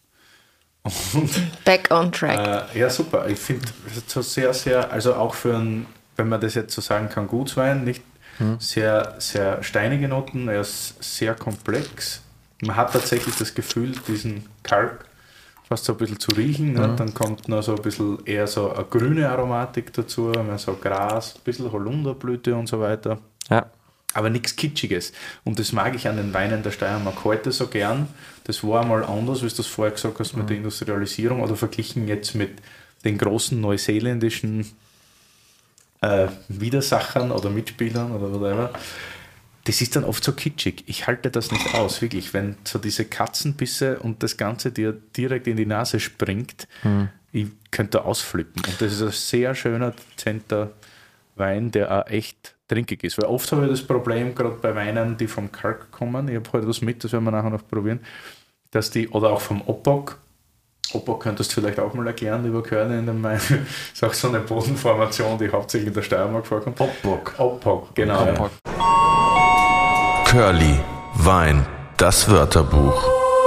Und, Back on track. Äh, ja, super. Ich finde so sehr, sehr, also auch für einen, wenn man das jetzt so sagen kann, Gutswein, nicht hm. sehr, sehr steinige Noten, er ist sehr komplex. Man hat tatsächlich das Gefühl, diesen Kalk fast so ein bisschen zu riechen. Ne? Mhm. Dann kommt noch so ein bisschen eher so eine grüne Aromatik dazu, mehr so Gras, ein bisschen Holunderblüte und so weiter. Ja. Aber nichts Kitschiges. Und das mag ich an den Weinen der Steiermark heute so gern. Das war einmal anders, wie du das vorher gesagt hast, mit mhm. der Industrialisierung oder verglichen jetzt mit den großen neuseeländischen äh, Widersachern oder Mitspielern oder whatever. Das ist dann oft so kitschig. Ich halte das nicht aus, wirklich. Wenn so diese Katzenbisse und das Ganze dir direkt in die Nase springt, mhm. ich könnte ausflippen. Und das ist ein sehr schöner, dezenter Wein, der auch echt trinkig ist. Weil oft habe ich das Problem, gerade bei Weinen, die vom Kalk kommen, ich habe heute was mit, das werden wir nachher noch probieren, dass die, oder auch vom Oppok, Oppok könntest du vielleicht auch mal erklären, lieber Körner, in dem Wein, das ist auch so eine Bodenformation, die hauptsächlich in der Steiermark vorkommt. Oppok. Oppok, genau. Oppok. Ja. Curly, Wein, das Wörterbuch.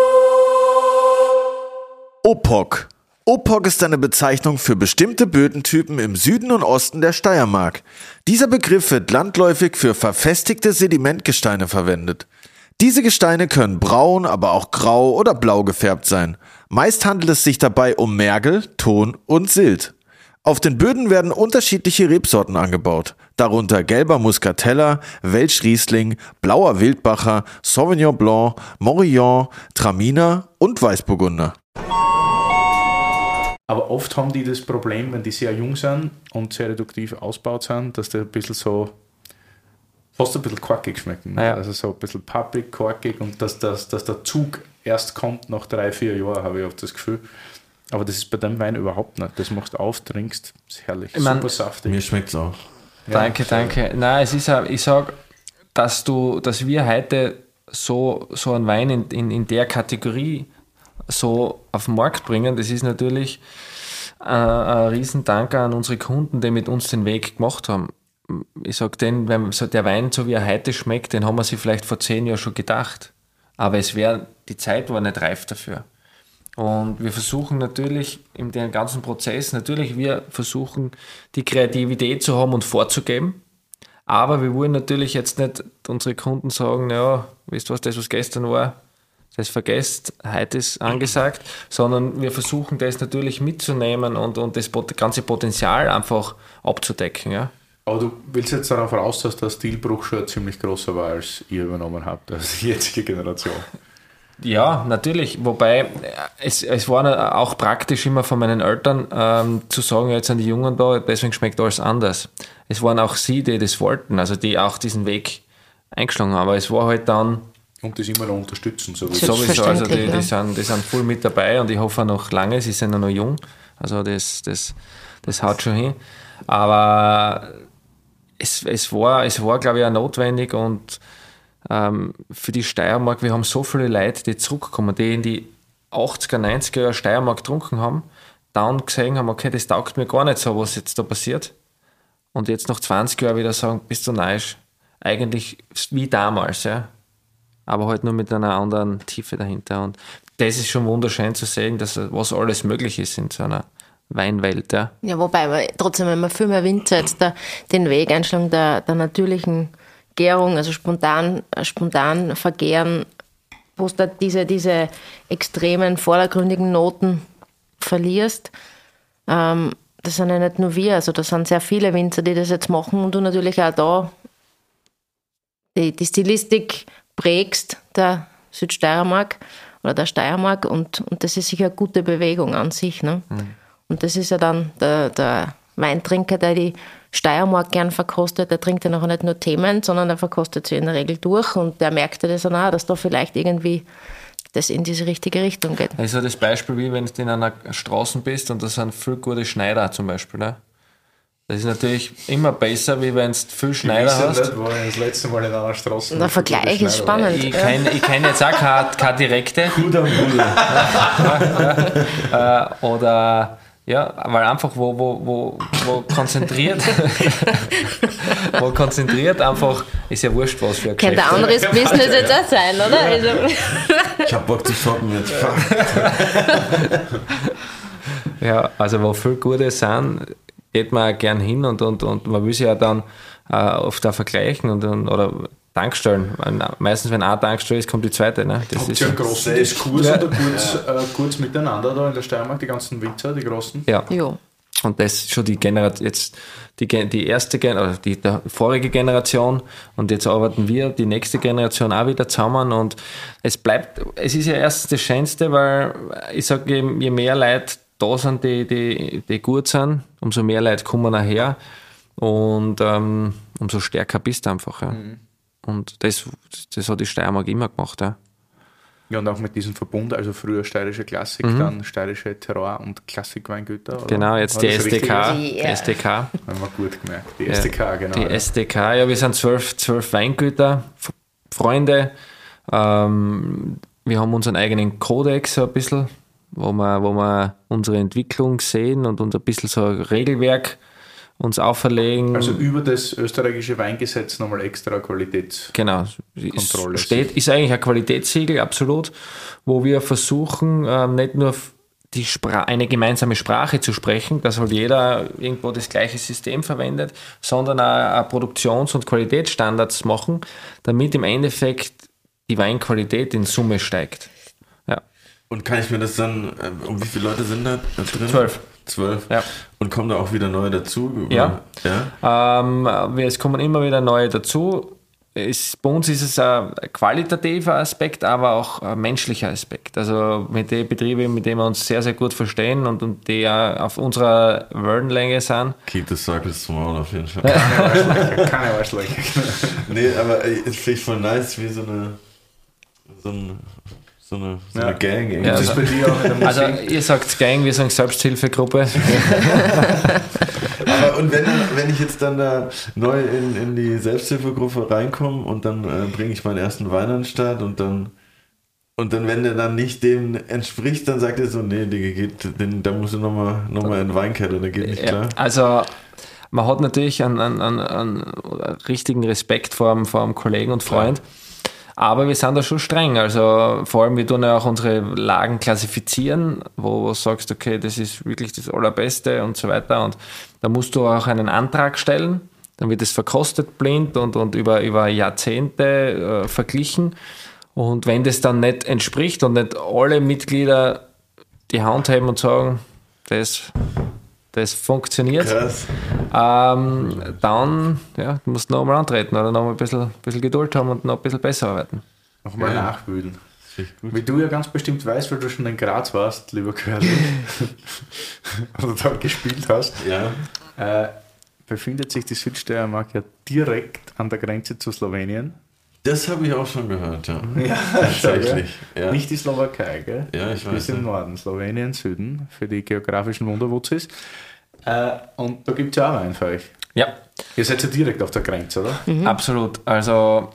Oppok. Oppok ist eine Bezeichnung für bestimmte Bödentypen im Süden und Osten der Steiermark. Dieser Begriff wird landläufig für verfestigte Sedimentgesteine verwendet. Diese Gesteine können braun, aber auch grau oder blau gefärbt sein. Meist handelt es sich dabei um Mergel, Ton und Silt. Auf den Böden werden unterschiedliche Rebsorten angebaut, darunter gelber Muscatella, Welschriesling, blauer Wildbacher, Sauvignon Blanc, Morillon, Traminer und Weißburgunder. Aber oft haben die das Problem, wenn die sehr jung sind und sehr reduktiv ausgebaut sind, dass die ein bisschen so, fast ein bisschen korkig schmecken. Ja. Also so ein bisschen pappig, korkig und dass, dass, dass der Zug erst kommt nach drei, vier Jahren, habe ich oft das Gefühl. Aber das ist bei dem Wein überhaupt nicht. Das machst du auf, trinkst, ist herrlich, ich mein, super saftig. Mir schmeckt es auch. Danke, ja, danke. Nein, es ist, ich sage, dass du, dass wir heute so, so einen Wein in, in, in der Kategorie so auf den Markt bringen, das ist natürlich äh, ein Riesendank an unsere Kunden, die mit uns den Weg gemacht haben. Ich sage denen, wenn so der Wein, so wie er heute schmeckt, den haben wir sich vielleicht vor zehn Jahren schon gedacht. Aber es wäre, die Zeit war nicht reif dafür. Und wir versuchen natürlich in dem ganzen Prozess, natürlich wir versuchen die Kreativität zu haben und vorzugeben. Aber wir wollen natürlich jetzt nicht unsere Kunden sagen, ja, wisst ihr was, das was gestern war, das vergesst, heute ist angesagt, sondern wir versuchen das natürlich mitzunehmen und, und das ganze Potenzial einfach abzudecken. Ja. Aber du willst jetzt darauf raus, dass der Stilbruch schon ziemlich größer war, als ihr übernommen habt, also die jetzige Generation. Ja, natürlich, wobei es, es war auch praktisch immer von meinen Eltern ähm, zu sagen, jetzt sind die Jungen da, deswegen schmeckt alles anders. Es waren auch sie, die das wollten, also die auch diesen Weg eingeschlagen haben, aber es war halt dann und das immer noch unterstützen. Sowieso, sowieso also die, die, sind, die sind voll mit dabei und ich hoffe auch noch lange, sie sind ja noch jung, also das, das, das haut schon hin. Aber es, es war, es war glaube ich, auch notwendig und ähm, für die Steiermark, wir haben so viele Leute, die zurückkommen, die in die achtziger, neunziger Jahre Steiermark getrunken haben, dann gesehen haben, okay, das taugt mir gar nicht so, was jetzt da passiert. Und jetzt nach zwanzig Jahren wieder sagen, bist du neisch, eigentlich wie damals, ja. Aber halt nur mit einer anderen Tiefe dahinter. Und das ist schon wunderschön zu sehen, dass was alles möglich ist in so einer Weinwelt. Ja, ja wobei wir trotzdem, wenn man viel mehr Winzer jetzt da, den Weg einschlagen der, der natürlichen Gärung, also spontan, spontan vergären, wo du da diese, diese extremen, vordergründigen Noten verlierst. Ähm, das sind ja nicht nur wir, also da sind sehr viele Winzer, die das jetzt machen und du natürlich auch da die, die Stilistik prägst der Südsteiermark oder der Steiermark und, und das ist sicher eine gute Bewegung an sich. Ne? Mhm. Und das ist ja dann der, der Weintrinker, der die Steiermark gern verkostet, der trinkt ja nachher nicht nur Themen, sondern der verkostet sie in der Regel durch und der merkt ja das dann auch, dass da vielleicht irgendwie das in diese richtige Richtung geht. Also das Beispiel, wie wenn du in einer Straße bist und da sind viel gute Schneider zum Beispiel. Ne? Das ist natürlich immer besser, wie wenn du viel Schneider ich hast. Nicht, wo ich das letzte Mal in einer Straße. Der Vergleich ist spannend. Ich kenne ich kenn jetzt auch keine, keine direkte. äh, oder ja, weil einfach wo, wo, wo, wo konzentriert wo konzentriert einfach ist ja wurscht, was für ein Könnte Geschäft. ein anderes Business jetzt auch sein, oder? Also. Ich hab Bock zu shoppen jetzt. Ja, also wo viel Gute sind, geht man auch gern hin und, und, und man will sich ja dann äh, oft auch vergleichen und, und, oder Tankstellen. Meistens, wenn eine Tankstelle ist, kommt die zweite. Ne? Das Habt ist ihr einen großen Diskurs Ja. oder kurz, äh, kurz miteinander da in der Steiermark, die ganzen Winzer, die großen? Ja. Jo. Und das ist schon die Generation, jetzt die, Gen- die erste Generation, oder die der vorige Generation und jetzt arbeiten wir, die nächste Generation auch wieder zusammen und es bleibt, es ist ja erst das Schönste, weil ich sage, je, je mehr Leute da sind, die, die, die gut sind, umso mehr Leute kommen nachher und ähm, umso stärker bist du einfach. Ja. Mhm. Und das, das hat die Steiermark immer gemacht. Ja. Ja, und auch mit diesem Verbund, also früher steirische Klassik, mhm. dann steirische Terroir- und Klassikweingüter. Oder? Genau, jetzt die S D K. richtig? Die S D K. Haben wir gut gemerkt. Die S D K, ja, genau. Die ja. S D K, ja, wir sind zwölf, zwölf Weingüter, F- Freunde. Ähm, wir haben unseren eigenen Kodex so ein bisschen, wo wir, wo wir unsere Entwicklung sehen und uns ein bisschen so ein Regelwerk uns auferlegen. Also über das österreichische Weingesetz nochmal extra Qualitätskontrolle. Genau, es steht, ist eigentlich ein Qualitätssiegel, absolut, wo wir versuchen, ähm, nicht nur die Spra- eine gemeinsame Sprache zu sprechen, dass halt jeder irgendwo das gleiche System verwendet, sondern auch, auch Produktions- und Qualitätsstandards machen, damit im Endeffekt die Weinqualität in Summe steigt. Ja. Und kann ich mir das dann, äh, um wie viele Leute sind da drin? Zwölf. Zwölf? Ja. Und kommen da auch wieder neue dazu? Ja. ja? Ähm, wir- es kommen immer wieder neue dazu. Es, bei uns ist es ein qualitativer Aspekt, aber auch ein menschlicher Aspekt. Also mit den Betrieben, mit denen wir uns sehr, sehr gut verstehen und, und die ja auf unserer Wellenlänge sind. Keep the circles small auf jeden Fall. Keine Arschlöcher, keine Arschlöcher. Nee, aber ey, es finde ich voll nice, wie so eine so, ein, so eine, so Ja. eine Gang. Irgendwie. Ja, Das ist bei dir auch in der Musik. Also ihr sagt Gang, wir sagen Selbsthilfegruppe. Aber und wenn, wenn ich jetzt dann da neu in, in die Selbsthilfegruppe reinkomme und dann äh, bringe ich meinen ersten Wein an den Start und dann und dann, wenn der dann nicht dem entspricht, dann sagt er so, nee, Digga, geht, den, da musst du nochmal noch mal in den Weinkeller, der geht nicht Ja, klar. also man hat natürlich einen, einen, einen, einen richtigen Respekt vor einem, vor einem Kollegen und Freund, aber wir sind da schon streng. Also vor allem, wir tun ja auch unsere Lagen klassifizieren, wo du sagst, okay, das ist wirklich das Allerbeste und so weiter. Und da musst du auch einen Antrag stellen, dann wird es verkostet blind und, und über, über Jahrzehnte äh, verglichen. Und wenn das dann nicht entspricht und nicht alle Mitglieder die Hand heben und sagen, das, das funktioniert, Krass. ähm, dann ja, du musst du nochmal antreten oder nochmal ein bisschen, bisschen Geduld haben und noch ein bisschen besser arbeiten. Nochmal Ja. nachwühlen. Finde ich gut. Wie du ja ganz bestimmt weißt, weil du schon in Graz warst, lieber Curly, oder dort gespielt hast, Ja. äh, befindet sich die Südsteiermark ja direkt an der Grenze zu Slowenien. Das habe ich auch schon gehört, ja. Ja, Tatsächlich. Ja. Nicht die Slowakei, gell? Ja, ich Bis weiß, im ja. Norden, Slowenien, Süden, für die geografischen Wunderwutzis. Äh, und da gibt es ja auch Wein für euch. Ja, Ihr seid ja direkt auf der Grenze, oder? absolut. Also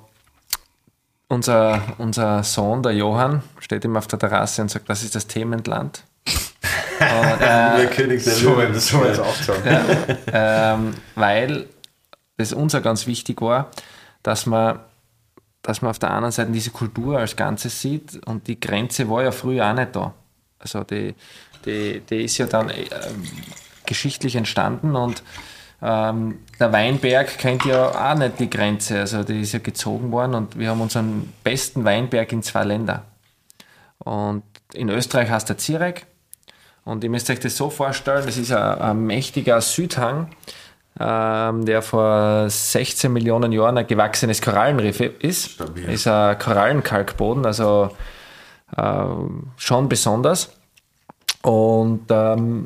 unser, unser Sohn, der Johann, steht immer auf der Terrasse und sagt, das ist das Themenland. Und, Der äh, König der So, Löwen. das soll man jetzt auch sagen. ähm, weil das uns auch ganz wichtig war, dass man, dass man auf der anderen Seite diese Kultur als Ganzes sieht und die Grenze war ja früher auch nicht da. Also die, die, die ist ja dann äh, geschichtlich entstanden und ähm, der Weinberg kennt ja auch nicht die Grenze, also die ist ja gezogen worden und wir haben unseren besten Weinberg in zwei Ländern. Und in Österreich heißt der Zirek und ihr müsst euch das so vorstellen, das ist ein, ein mächtiger Südhang, ähm, der vor sechzehn Millionen Jahren ein gewachsenes Korallenriff ist. Stabil. Ist ein Korallenkalkboden, also äh, schon besonders. Und ähm,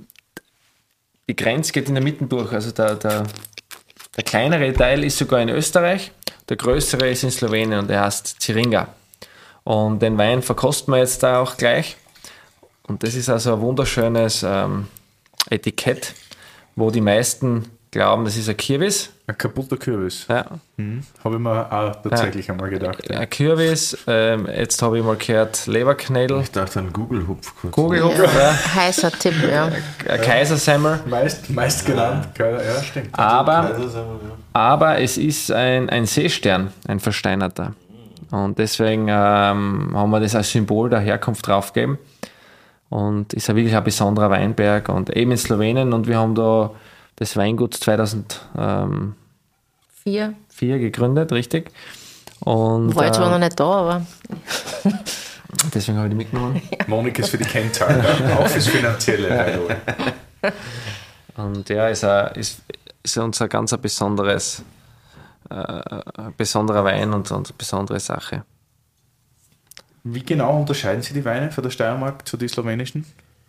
die Grenze geht in der Mitte durch. Also der, der, der kleinere Teil ist sogar in Österreich, der größere ist in Slowenien und der heißt Ziringa. Und den Wein verkosten wir jetzt da auch gleich. Und das ist also ein wunderschönes ähm, Etikett, wo die meisten glauben, das ist ein Kürbis. Ein kaputter Kürbis. Ja. Mhm. Habe ich mir auch tatsächlich ja. einmal gedacht. Ja. Ein Kürbis, ähm, jetzt habe ich mal gehört, Leberknädel. Ich dachte an Google-Hupf kurz. Google-Hupf, Ja. ja. Heißer Tipp, ja. Ein Kaisersemmel. Meist, meist genannt. Ja, stimmt. Aber, aber es ist ein, ein Seestern, ein versteinerter. Und deswegen ähm, haben wir das als Symbol der Herkunft draufgegeben. Und ist ja wirklich ein besonderer Weinberg und eben in Slowenien. Und wir haben da das Weingut zweitausendvier Vier. gegründet, richtig. Und, War jetzt zwar äh, noch nicht da, aber deswegen habe ich die mitgenommen. Monik ist für die Kennzahlen, auch fürs Finanzielle. Und ja, ist, ein, ist, ist uns ein ganz ein besonderes, äh, ein besonderer Wein und, und eine besondere Sache. Wie genau unterscheiden sich die Weine von der Steiermark zu den slowenischen?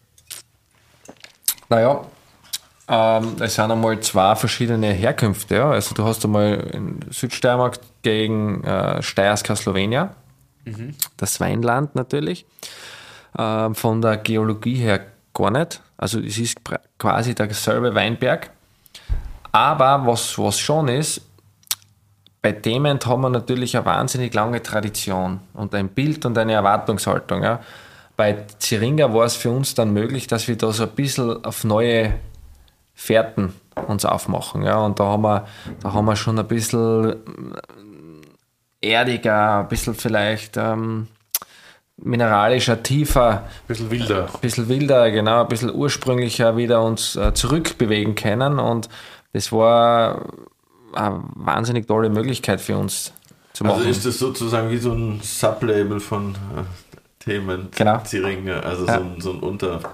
Naja, ähm, es sind einmal zwei verschiedene Herkünfte. Ja. Also du hast einmal in Südsteiermark gegen äh, Steierska Slowenia, mhm. das Weinland natürlich. Ähm, von der Geologie her gar nicht. Also es ist quasi derselbe Weinberg. Aber was, was schon ist, bei Thement haben wir natürlich eine wahnsinnig lange Tradition und ein Bild und eine Erwartungshaltung. Ja. Bei Ziringa war es für uns dann möglich, dass wir da so ein bisschen auf neue Fährten uns aufmachen. Ja. Und da haben, wir, da haben wir schon ein bisschen erdiger, ein bisschen vielleicht ähm, mineralischer, tiefer. Ein bisschen wilder. Ein bisschen wilder, genau, ein bisschen ursprünglicher wieder uns äh, zurückbewegen können. Und das war eine wahnsinnig tolle Möglichkeit für uns zu machen. Also ist das sozusagen wie so ein Sublabel von äh, Themen, genau. Ziringa, also ja. so ein, so ein Unterlabel.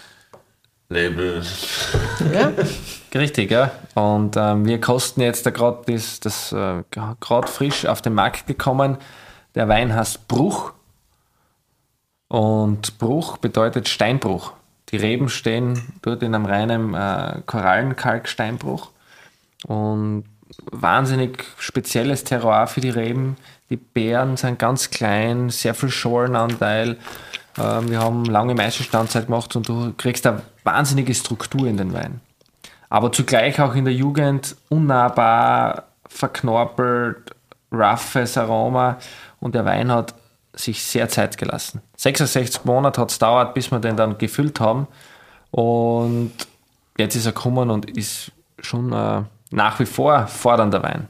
ja. Richtig, ja. Und ähm, wir kosten jetzt da gerade das, das äh, gerade frisch auf den Markt gekommen. Der Wein heißt Bruch. Und Bruch bedeutet Steinbruch. Die Reben stehen dort in einem reinen äh, Korallenkalksteinbruch. Und wahnsinnig spezielles Terroir für die Reben. Die Beeren sind ganz klein, sehr viel Scholenanteil. Ähm, wir haben lange Maischestandzeit gemacht und du kriegst eine wahnsinnige Struktur in den Wein. Aber zugleich auch in der Jugend unnahbar, verknorpelt, roughes Aroma. Und der Wein hat sich sehr Zeit gelassen. sechsundsechzig Monate hat es gedauert, bis wir den dann gefüllt haben. Und jetzt ist er gekommen und ist schon äh, nach wie vor fordernder Wein.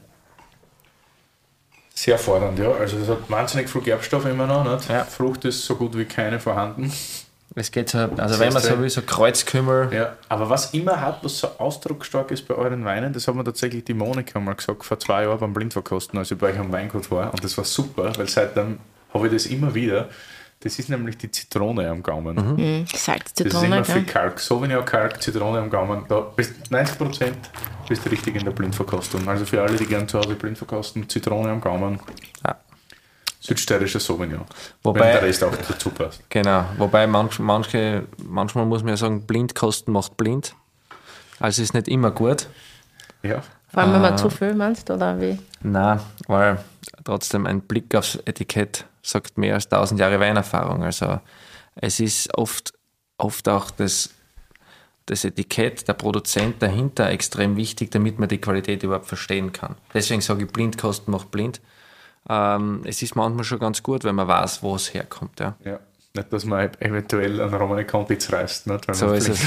Sehr fordernd, ja. Also es hat wahnsinnig viel Gerbstoff immer noch. Nicht? Ja. Frucht ist so gut wie keine vorhanden. Es geht so, also wenn man so will, so Kreuzkümmel. Ja, aber was immer hat, was so ausdrucksstark ist bei euren Weinen, das hat mir tatsächlich die Monika mal gesagt, vor zwei Jahren beim Blindverkosten, als ich bei euch am Weingut war. Und das war super, weil seitdem habe ich das immer wieder. Das ist nämlich die Zitrone am Gaumen. Mhm. Salz, Zitrone. Das ist immer gell? viel Kalk. Sauvignon, Kalk, Zitrone am Gaumen. Da bist neunzig Prozent bist du richtig in der Blindverkostung. Also für alle, die gerne zu Hause blind verkosten, Zitrone am Gaumen. Ja. Südsteirischer Sauvignon. Wobei, wenn der Rest auch dazu passt. Genau, wobei manch, manche, manchmal muss man ja sagen, Blindkosten macht blind. Also ist nicht immer gut. Ja. Vor allem, wenn man äh, zu viel meinst, oder wie? Nein, weil trotzdem ein Blick aufs Etikett sagt mehr als tausend Jahre Weinerfahrung. Also es ist oft, oft auch das, das Etikett, der Produzent dahinter extrem wichtig, damit man die Qualität überhaupt verstehen kann. Deswegen sage ich, Blindkosten macht blind. Ähm, es ist manchmal schon ganz gut, wenn man weiß, wo es herkommt. Ja. Ja. Nicht, dass man eventuell einen Romane Kontitz reißt. Nicht? Weil So man ist es.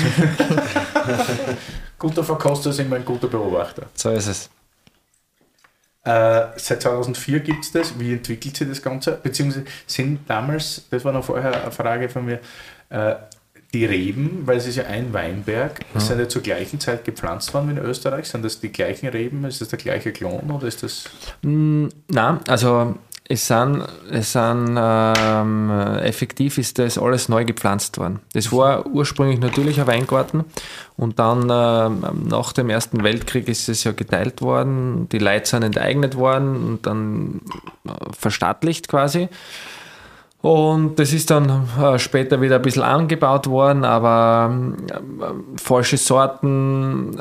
Guter Verkoster ist immer ein guter Beobachter. So ist es. Äh, seit zweitausendvier gibt es das. Wie entwickelt sich das Ganze? Beziehungsweise sind damals, das war noch vorher eine Frage von mir, äh, die Reben, weil es ist ja ein Weinberg, Mhm. sind ja zur gleichen Zeit gepflanzt worden wie in Österreich? Sind das die gleichen Reben? Ist das der gleiche Klon oder ist das... Mm, Nein, also es sind, es sind ähm, effektiv ist das alles neu gepflanzt worden. Das war ursprünglich natürlich ein Weingarten und dann ähm, nach dem Ersten Weltkrieg ist es ja geteilt worden, die Leute sind enteignet worden und dann äh, verstaatlicht quasi. Und das ist dann äh, später wieder ein bisschen angebaut worden, aber äh, falsche Sorten,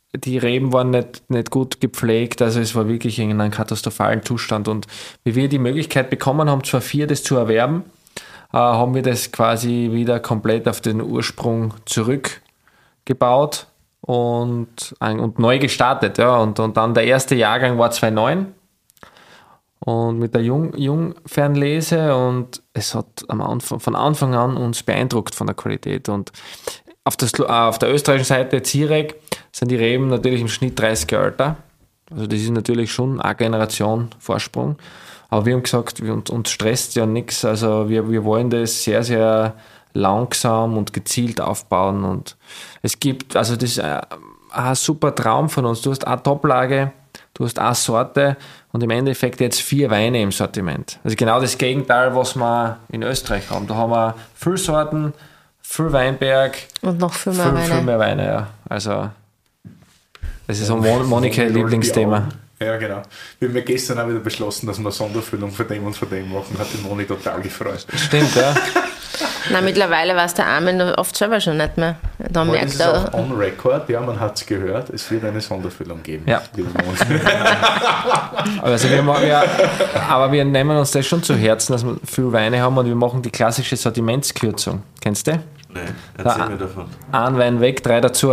die Reben waren nicht, nicht gut gepflegt, also es war wirklich in einem katastrophalen Zustand. Und wie wir die Möglichkeit bekommen haben, zwar vier das zu erwerben, äh, haben wir das quasi wieder komplett auf den Ursprung zurückgebaut und, und neu gestartet. Ja. Und, und dann der erste Jahrgang war zweitausendneun und mit der Jung, Jungfernlese, und es hat am Anfang, von Anfang an uns beeindruckt von der Qualität. Und auf, das, auf der österreichischen Seite Zirek sind die Reben natürlich im Schnitt dreißig Jahre älter. Also das ist natürlich schon eine Generation Vorsprung. Aber wir haben gesagt, wir, uns stresst ja nichts. Also wir, wir wollen das sehr, sehr langsam und gezielt aufbauen. Und es gibt, also das ist ein, ein super Traum von uns. Du hast eine Toplage, du hast eine Sorte und im Endeffekt jetzt vier Weine im Sortiment. Also genau das Gegenteil, was wir in Österreich haben. Da haben wir viele Sorten, viel Weinberg. Und noch viel mehr viel, Weine. Viel mehr Weine, ja. Also das ist so ein Monika Lieblingsthema. Ja, genau. Wir haben ja gestern auch wieder beschlossen, dass wir Sonderfüllung von dem und von dem machen. Hat die Moni total gefreut. Stimmt, ja. Na, mittlerweile weiß der Armin oft selber schon nicht mehr. Da Aber merkt das ist er. auch on record, ja, man hat es gehört, es wird eine Sonderfüllung geben. Ja. Liebe Moni. Also wir machen ja, aber wir nehmen uns das schon zu Herzen, dass wir viel Weine haben, und wir machen die klassische Sortimentskürzung. Kennst du? Nee, erzähl Da- mir davon. Ein Wein weg, drei dazu.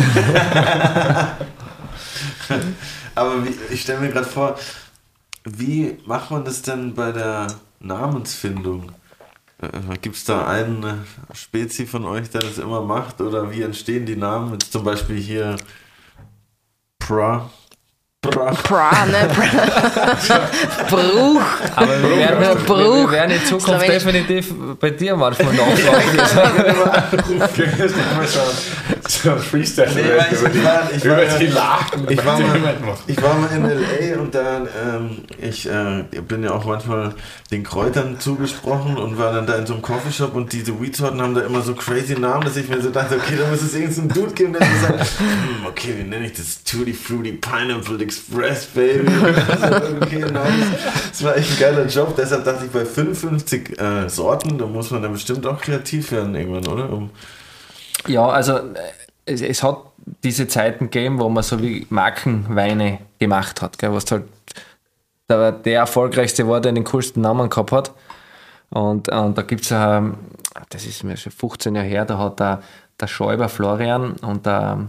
Aber wie, ich stelle mir gerade vor, wie macht man das denn bei der Namensfindung? Gibt es da einen äh, Spezi von euch, der das immer macht? Oder wie entstehen die Namen? Jetzt zum Beispiel hier Pra. Pra. Bra, ne? Bruch. Aber wir werden, wir, Bruch. wir werden in Zukunft Slowenien. definitiv bei dir manchmal nachfragen. So ein Freestyle. Nee, weil ich, ich, war, ich, war, Über die Lachen. ich, war niemand mal, macht. ich war mal in L A und da, ähm, ich äh, bin ja auch manchmal den Kräutern zugesprochen und war dann da in so einem Coffeeshop, und diese Weedsorten haben da immer so crazy Namen, dass ich mir so dachte, okay, da muss es irgendeinen Dude geben, der so sagt, hm, okay, wie nenne ich das? Tutti Frutti Pineapple Express, Baby. Okay, nice. Das war echt ein geiler Job, deshalb dachte ich, bei fünfundfünfzig äh, Sorten, da muss man dann bestimmt auch kreativ werden irgendwann, oder? Um, Ja, also es, es hat diese Zeiten gegeben, wo man so wie Markenweine gemacht hat, gell, was halt der, der erfolgreichste war, der den coolsten Namen gehabt hat. Und, und da gibt es, ähm, das ist mir schon fünfzehn Jahre her, da hat der, der Schäuber Florian und der,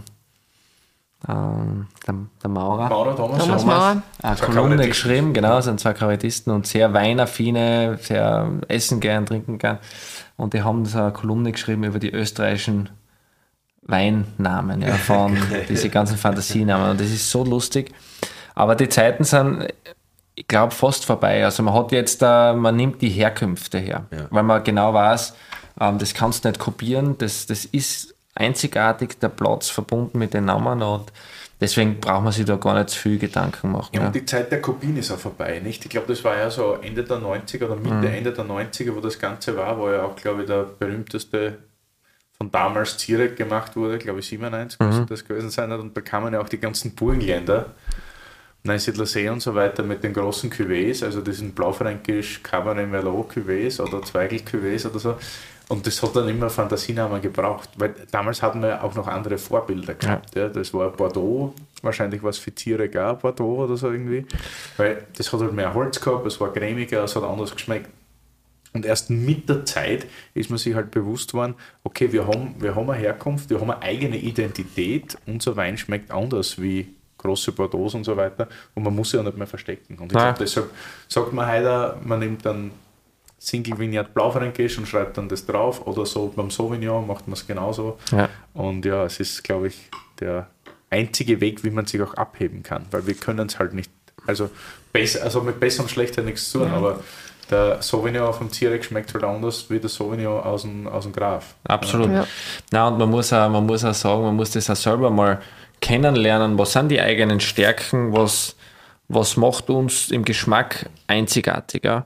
ähm, der, der Maurer, Maurer Thomas. Thomas Maurer. eine Zwei Kolumne Kabarettisten. geschrieben, genau, das sind zwei Kabarettisten und sehr weinaffine, sehr essen gern, trinken gern. Und die haben so eine Kolumne geschrieben über die österreichischen Weinnamen, ja, von diese ganzen Fantasienamen. Und das ist so lustig. Aber die Zeiten sind, ich glaube, fast vorbei. Also man hat jetzt, uh, man nimmt die Herkünfte her, Ja. weil man genau weiß, um, das kannst du nicht kopieren, das, das ist einzigartig, der Platz verbunden mit den Namen, und deswegen braucht man sich da gar nicht zu viel Gedanken machen. Ja, Ja. und die Zeit der Kopien ist auch vorbei, nicht? Ich glaube, das war ja so Ende der neunziger oder Mitte, Mhm. Ende der neunziger, wo das Ganze war, wo ja auch, glaube ich, der berühmteste von damals Zirek gemacht wurde, glaube ich siebenundneunzig müsste das gewesen sein, und da kamen ja auch die ganzen Burgenländer, Neusiedler See und so weiter mit den großen Cuvées, also diesen Blaufränkisch, Cabernet Merlot Cuvées oder Zweigel Cuvées oder so. Und das hat dann immer Fantasienamen gebraucht, weil damals hatten wir auch noch andere Vorbilder gehabt. Ja. Ja, das war Bordeaux, wahrscheinlich war es für Tiere gar Bordeaux oder so irgendwie, weil das hat halt mehr Holz gehabt, es war cremiger, es hat anders geschmeckt. Und erst mit der Zeit ist man sich halt bewusst worden, okay, wir haben, wir haben eine Herkunft, wir haben eine eigene Identität, unser Wein schmeckt anders wie große Bordeaux und so weiter, und man muss sich ja nicht mehr verstecken. Und ich Nein. glaube, deshalb sagt man heute, man nimmt dann Single Vignette Blaufränkisch und schreibt dann das drauf, oder so beim Sauvignon macht man es genauso. Ja. Und ja, es ist, glaube ich, der einzige Weg, wie man sich auch abheben kann, weil wir können es halt nicht, also, besser, also mit besser und schlechter nichts zu tun, Ja. aber der Sauvignon vom Zirek schmeckt halt anders wie der Sauvignon aus dem, aus dem Graf. Absolut. Ja. Na, und man muss, auch, man muss auch sagen, man muss das auch selber mal kennenlernen, was sind die eigenen Stärken, was, was macht uns im Geschmack einzigartig. Ja?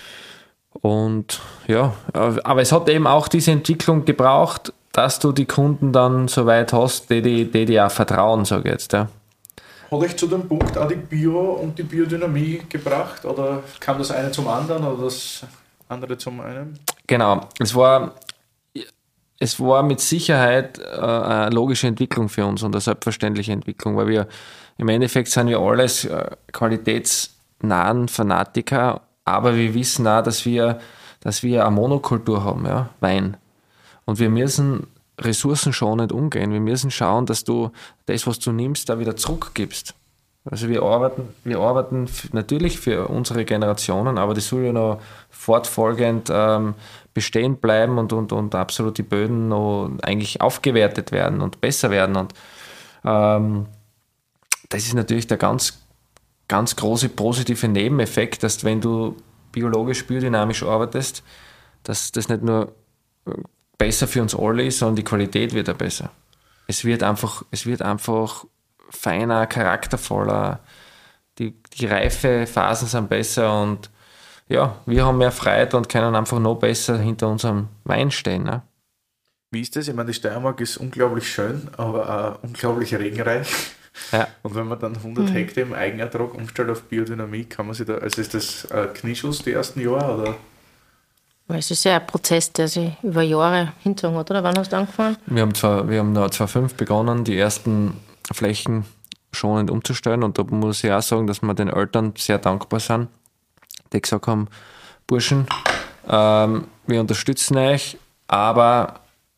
Und ja, aber es hat eben auch diese Entwicklung gebraucht, dass du die Kunden dann so weit hast, die die, die, die auch vertrauen, sage ich jetzt. Ja. Hat euch zu dem Punkt auch die Bio- und die Biodynamie gebracht, oder kam das eine zum anderen oder das andere zum einen? Genau, es war, es war mit Sicherheit äh, eine logische Entwicklung für uns und eine selbstverständliche Entwicklung, weil wir im Endeffekt sind wir alles äh, qualitätsnahen Fanatiker, aber wir wissen auch, dass wir, dass wir eine Monokultur haben, ja, Wein. Und wir müssen ressourcenschonend umgehen. Wir müssen schauen, dass du das, was du nimmst, da wieder zurückgibst. Also wir arbeiten, wir arbeiten f- natürlich für unsere Generationen, aber das soll ja noch fortfolgend ähm, bestehen bleiben und, und, und absolut die Böden noch eigentlich aufgewertet werden und besser werden. Und ähm, das ist natürlich der ganz, ganz große positive Nebeneffekt, dass wenn du biologisch, biodynamisch arbeitest, dass das nicht nur besser für uns alle ist, sondern die Qualität wird auch besser. Es wird einfach, es wird einfach feiner, charaktervoller, die, die Reifephasen sind besser und ja, wir haben mehr Freiheit und können einfach noch besser hinter unserem Wein stehen. Ne? Wie ist das? Ich meine, die Steiermark ist unglaublich schön, aber auch unglaublich regenreich. Ja. Und wenn man dann hundert Hektar im Eigenertrag umstellt auf Biodynamie, kann man sich da, also ist das ein Knieschuss die ersten Jahre oder? Es ist ja ein Prozess, der sich über Jahre hinzogen hat, oder? Wann hast du angefangen? Wir haben zwar, wir haben noch zweitausendfünf begonnen, die ersten Flächen schonend umzustellen und da muss ich auch sagen, dass wir den Eltern sehr dankbar sind, die gesagt haben, Burschen, ähm, wir unterstützen euch, aber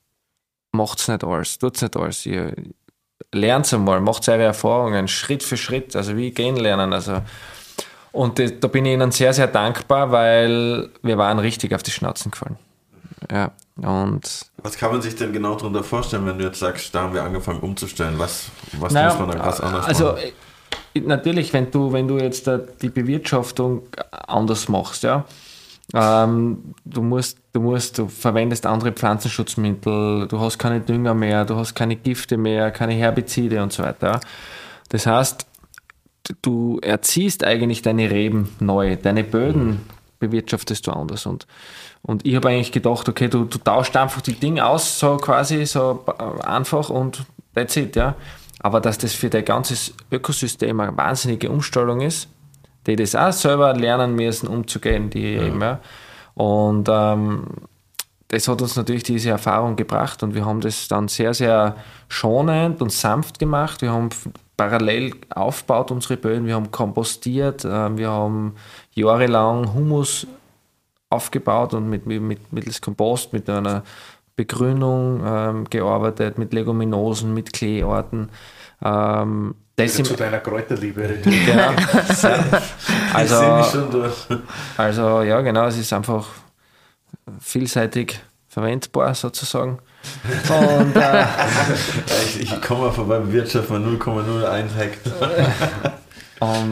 macht's nicht alles, tut's nicht alles. Ihr lernt einmal, macht eure Erfahrungen Schritt für Schritt, also wie gehen lernen. Also und das, da bin ich ihnen sehr, sehr dankbar, weil wir waren richtig auf die Schnauzen gefallen. Ja, und Was kann man sich denn genau darunter vorstellen, wenn du jetzt sagst, da haben wir angefangen umzustellen? Was, was naja, muss man da krass anders also, machen? äh, natürlich, wenn du, wenn du jetzt da die Bewirtschaftung anders machst, ja, ähm, du musst, du musst, du verwendest andere Pflanzenschutzmittel, du hast keine Dünger mehr, du hast keine Gifte mehr, keine Herbizide und so weiter. Ja. Das heißt, du erziehst eigentlich deine Reben neu, deine Böden bewirtschaftest du anders. Und, und ich habe eigentlich gedacht, okay, du, du tauscht einfach die Dinge aus, so quasi, so einfach und that's it, ja. Aber dass das für dein ganzes Ökosystem eine wahnsinnige Umstellung ist, die das auch selber lernen müssen, umzugehen, die ja. eben, ja. Und ähm, das hat uns natürlich diese Erfahrung gebracht und wir haben das dann sehr, sehr schonend und sanft gemacht. Wir haben parallel aufgebaut, unsere Böden, wir haben kompostiert, äh, wir haben jahrelang Humus aufgebaut und mit, mit, mittels Kompost, mit einer Begrünung ähm, gearbeitet, mit Leguminosen, mit Kleearten. Ähm, das Zu deiner Kräuterliebe. Genau. Also, ich sehe mich schon durch. Also ja, genau, es ist einfach vielseitig verwendbar sozusagen. Und, äh, ich, ich komme mal vorbei, bewirtschaften wir null Komma null eins Hektar. und,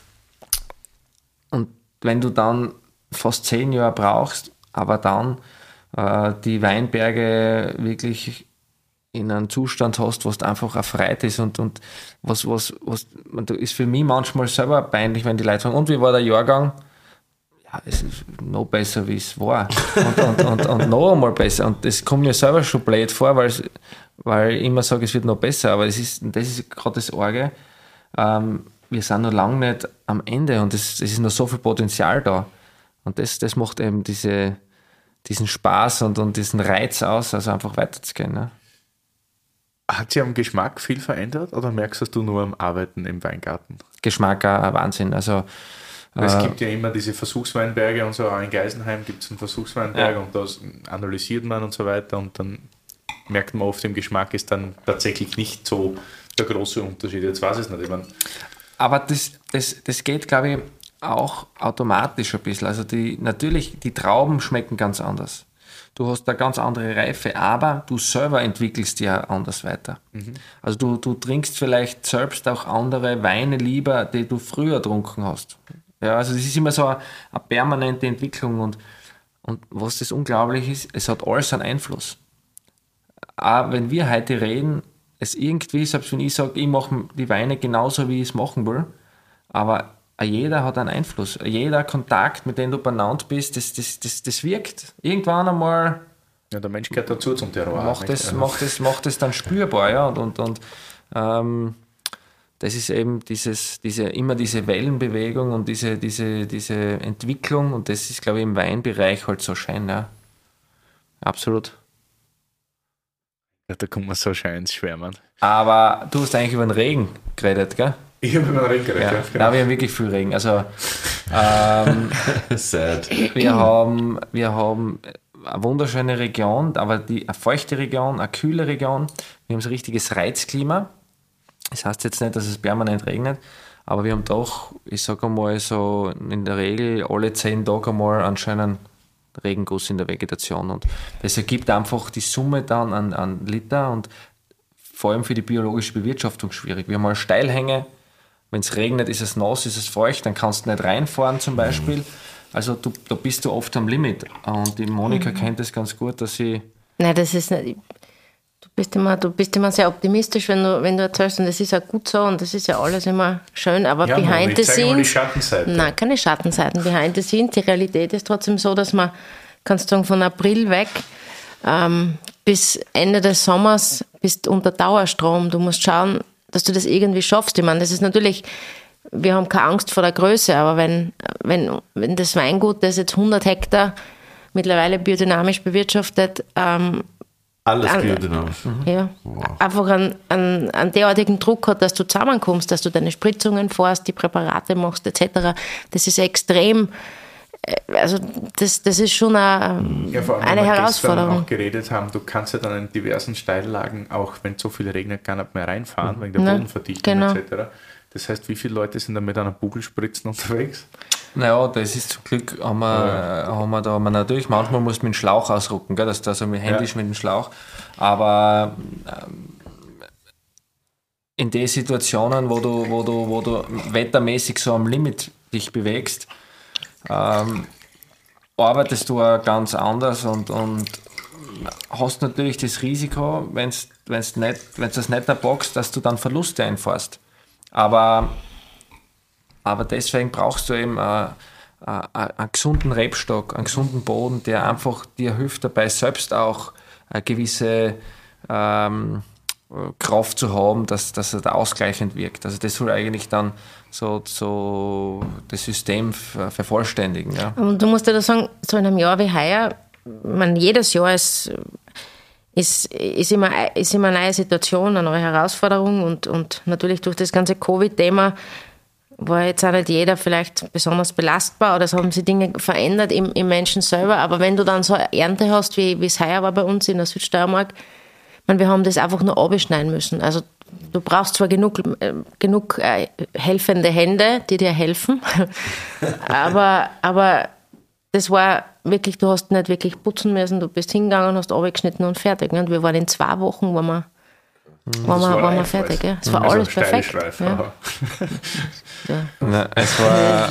und wenn du dann fast zehn Jahre brauchst, aber dann äh, die Weinberge wirklich in einem Zustand hast, was einfach erfreut ist und, und was, was, was man, ist für mich manchmal selber peinlich, wenn die Leute sagen, und wie war der Jahrgang? Ja, es ist noch besser, wie es war. Und, und, und, und noch einmal besser. Und das kommt mir selber schon blöd vor, weil, es, weil ich immer sage, es wird noch besser. Aber das ist, das ist gerade das Arge. Ähm, wir sind noch lange nicht am Ende und es, es ist noch so viel Potenzial da. Und das, das macht eben diese, diesen Spaß und, und diesen Reiz aus, also einfach weiterzugehen. Ne? Hat sich am Geschmack viel verändert oder merkst du das nur am Arbeiten im Weingarten? Geschmack auch Wahnsinn. Also, es äh, gibt ja immer diese Versuchsweinberge und so, auch in Geisenheim gibt es einen Versuchsweinberg ja. und das analysiert man und so weiter und dann merkt man oft, im Geschmack ist dann tatsächlich nicht so der große Unterschied. Jetzt weiß ich es nicht. Ich mein, aber das, das, das geht, glaube ich, auch automatisch ein bisschen. Also die, natürlich, die Trauben schmecken ganz anders. Du hast eine ganz andere Reife, aber du selber entwickelst die ja anders weiter. Mhm. Also du, du trinkst vielleicht selbst auch andere Weine lieber, die du früher getrunken hast. Ja, also das ist immer so eine, eine permanente Entwicklung und, und was das unglaublich ist, es hat alles einen Einfluss. Auch wenn wir heute reden, es irgendwie, selbst wenn ich sage, ich mache die Weine genauso, wie ich es machen will, aber jeder hat einen Einfluss. Jeder Kontakt, mit dem du benannt bist, das, das, das, das wirkt. Irgendwann einmal ja, der Mensch gehört dazu zum Terror. Macht das, macht, das, macht das dann spürbar. Ja? Und, und, und ähm, das ist eben dieses, diese, immer diese Wellenbewegung und diese, diese, diese Entwicklung. Und das ist, glaube ich, im Weinbereich halt so schön. Ja. Absolut. Ja, da kommt man so schön ins Schwärmen. Aber du hast eigentlich über den Regen geredet, gell? Ich habe über den Regen geredet, Ja. ja. Nein, wir haben wirklich viel Regen. Also ähm, Sad. wir haben, wir haben eine wunderschöne Region, aber die, eine feuchte Region, eine kühle Region. Wir haben so ein richtiges Reizklima. Das heißt jetzt nicht, dass es permanent regnet, aber wir haben doch, ich sage einmal so, in der Regel alle zehn Tage einmal einen schönen Regenguss in der Vegetation. Und das ergibt einfach die Summe dann an, an Liter und vor allem für die biologische Bewirtschaftung schwierig. Wir haben mal Steilhänge, wenn es regnet, ist es nass, ist es feucht, dann kannst du nicht reinfahren zum Beispiel. Mhm. Also du, da bist du oft am Limit. Und die Monika mhm. kennt das ganz gut, dass sie... Nein, das ist nicht... Du bist immer, du bist immer sehr optimistisch, wenn du, wenn du erzählst, und das ist ja gut so und das ist ja alles immer schön, aber ja, behind Moni, the zeig mal die scenes... Schattenseite. Nein, keine Schattenseiten. Behind the scenes, die Realität ist trotzdem so, dass man, kannst du sagen, von April weg ähm, bis Ende des Sommers bist unter Dauerstrom. Du musst schauen, dass du das irgendwie schaffst. Ich meine, das ist natürlich, wir haben keine Angst vor der Größe, aber wenn, wenn, wenn das Weingut, das jetzt hundert Hektar mittlerweile biodynamisch bewirtschaftet, ähm, Alles an, biodynamisch. ja, wow. einfach einen, einen, einen derartigen Druck hat, dass du zusammenkommst, dass du deine Spritzungen fährst, die Präparate machst et cetera. Das ist extrem, also das, das ist schon eine, ja, vor allem, eine wenn wir Herausforderung. gestern auch geredet haben, du kannst ja dann in diversen Steillagen, auch wenn so viel regnet, gar nicht mehr reinfahren, wegen der Nein, Bodenverdichtung genau. et cetera. Das heißt, wie viele Leute sind da mit einer Bugelspritzen unterwegs? Naja, das ist zum Glück, haben wir, ja. haben wir da, man natürlich, manchmal muss man mit dem Schlauch ausrucken, gell, dass da so mit händisch ja. mit dem Schlauch, aber ähm, in den Situationen, wo du, wo du, wo du wettermäßig so am Limit dich bewegst, ähm, arbeitest du auch ganz anders und, und hast natürlich das Risiko, wenn du das nicht erpackst, dass du dann Verluste einfährst. Aber, aber deswegen brauchst du eben äh, äh, einen gesunden Rebstock, einen gesunden Boden, der einfach dir hilft dabei, selbst auch eine gewisse ähm, Kraft zu haben, dass, dass er da ausgleichend wirkt. Also das soll eigentlich dann so, so das System vervollständigen. Ja. Und du musst ja da sagen, so in einem Jahr wie heuer, man, jedes Jahr ist, ist, ist, immer, ist immer eine neue Situation, eine neue Herausforderung und, und natürlich durch das ganze Covid-Thema war jetzt auch nicht jeder vielleicht besonders belastbar oder es haben sich Dinge verändert im, im Menschen selber, aber wenn du dann so eine Ernte hast, wie, wie es heuer war bei uns in der Südsteiermark, man, wir haben das einfach nur abschneiden müssen. Also du brauchst zwar genug, äh, genug äh, helfende Hände, die dir helfen, aber, aber das war wirklich, du hast nicht wirklich putzen müssen, du bist hingegangen, hast abgeschnitten und fertig. Und wir waren in zwei Wochen, waren wir, waren wir, waren wir fertig. Ja. Es war also alles perfekt. Ja. Ja. Nein, es war,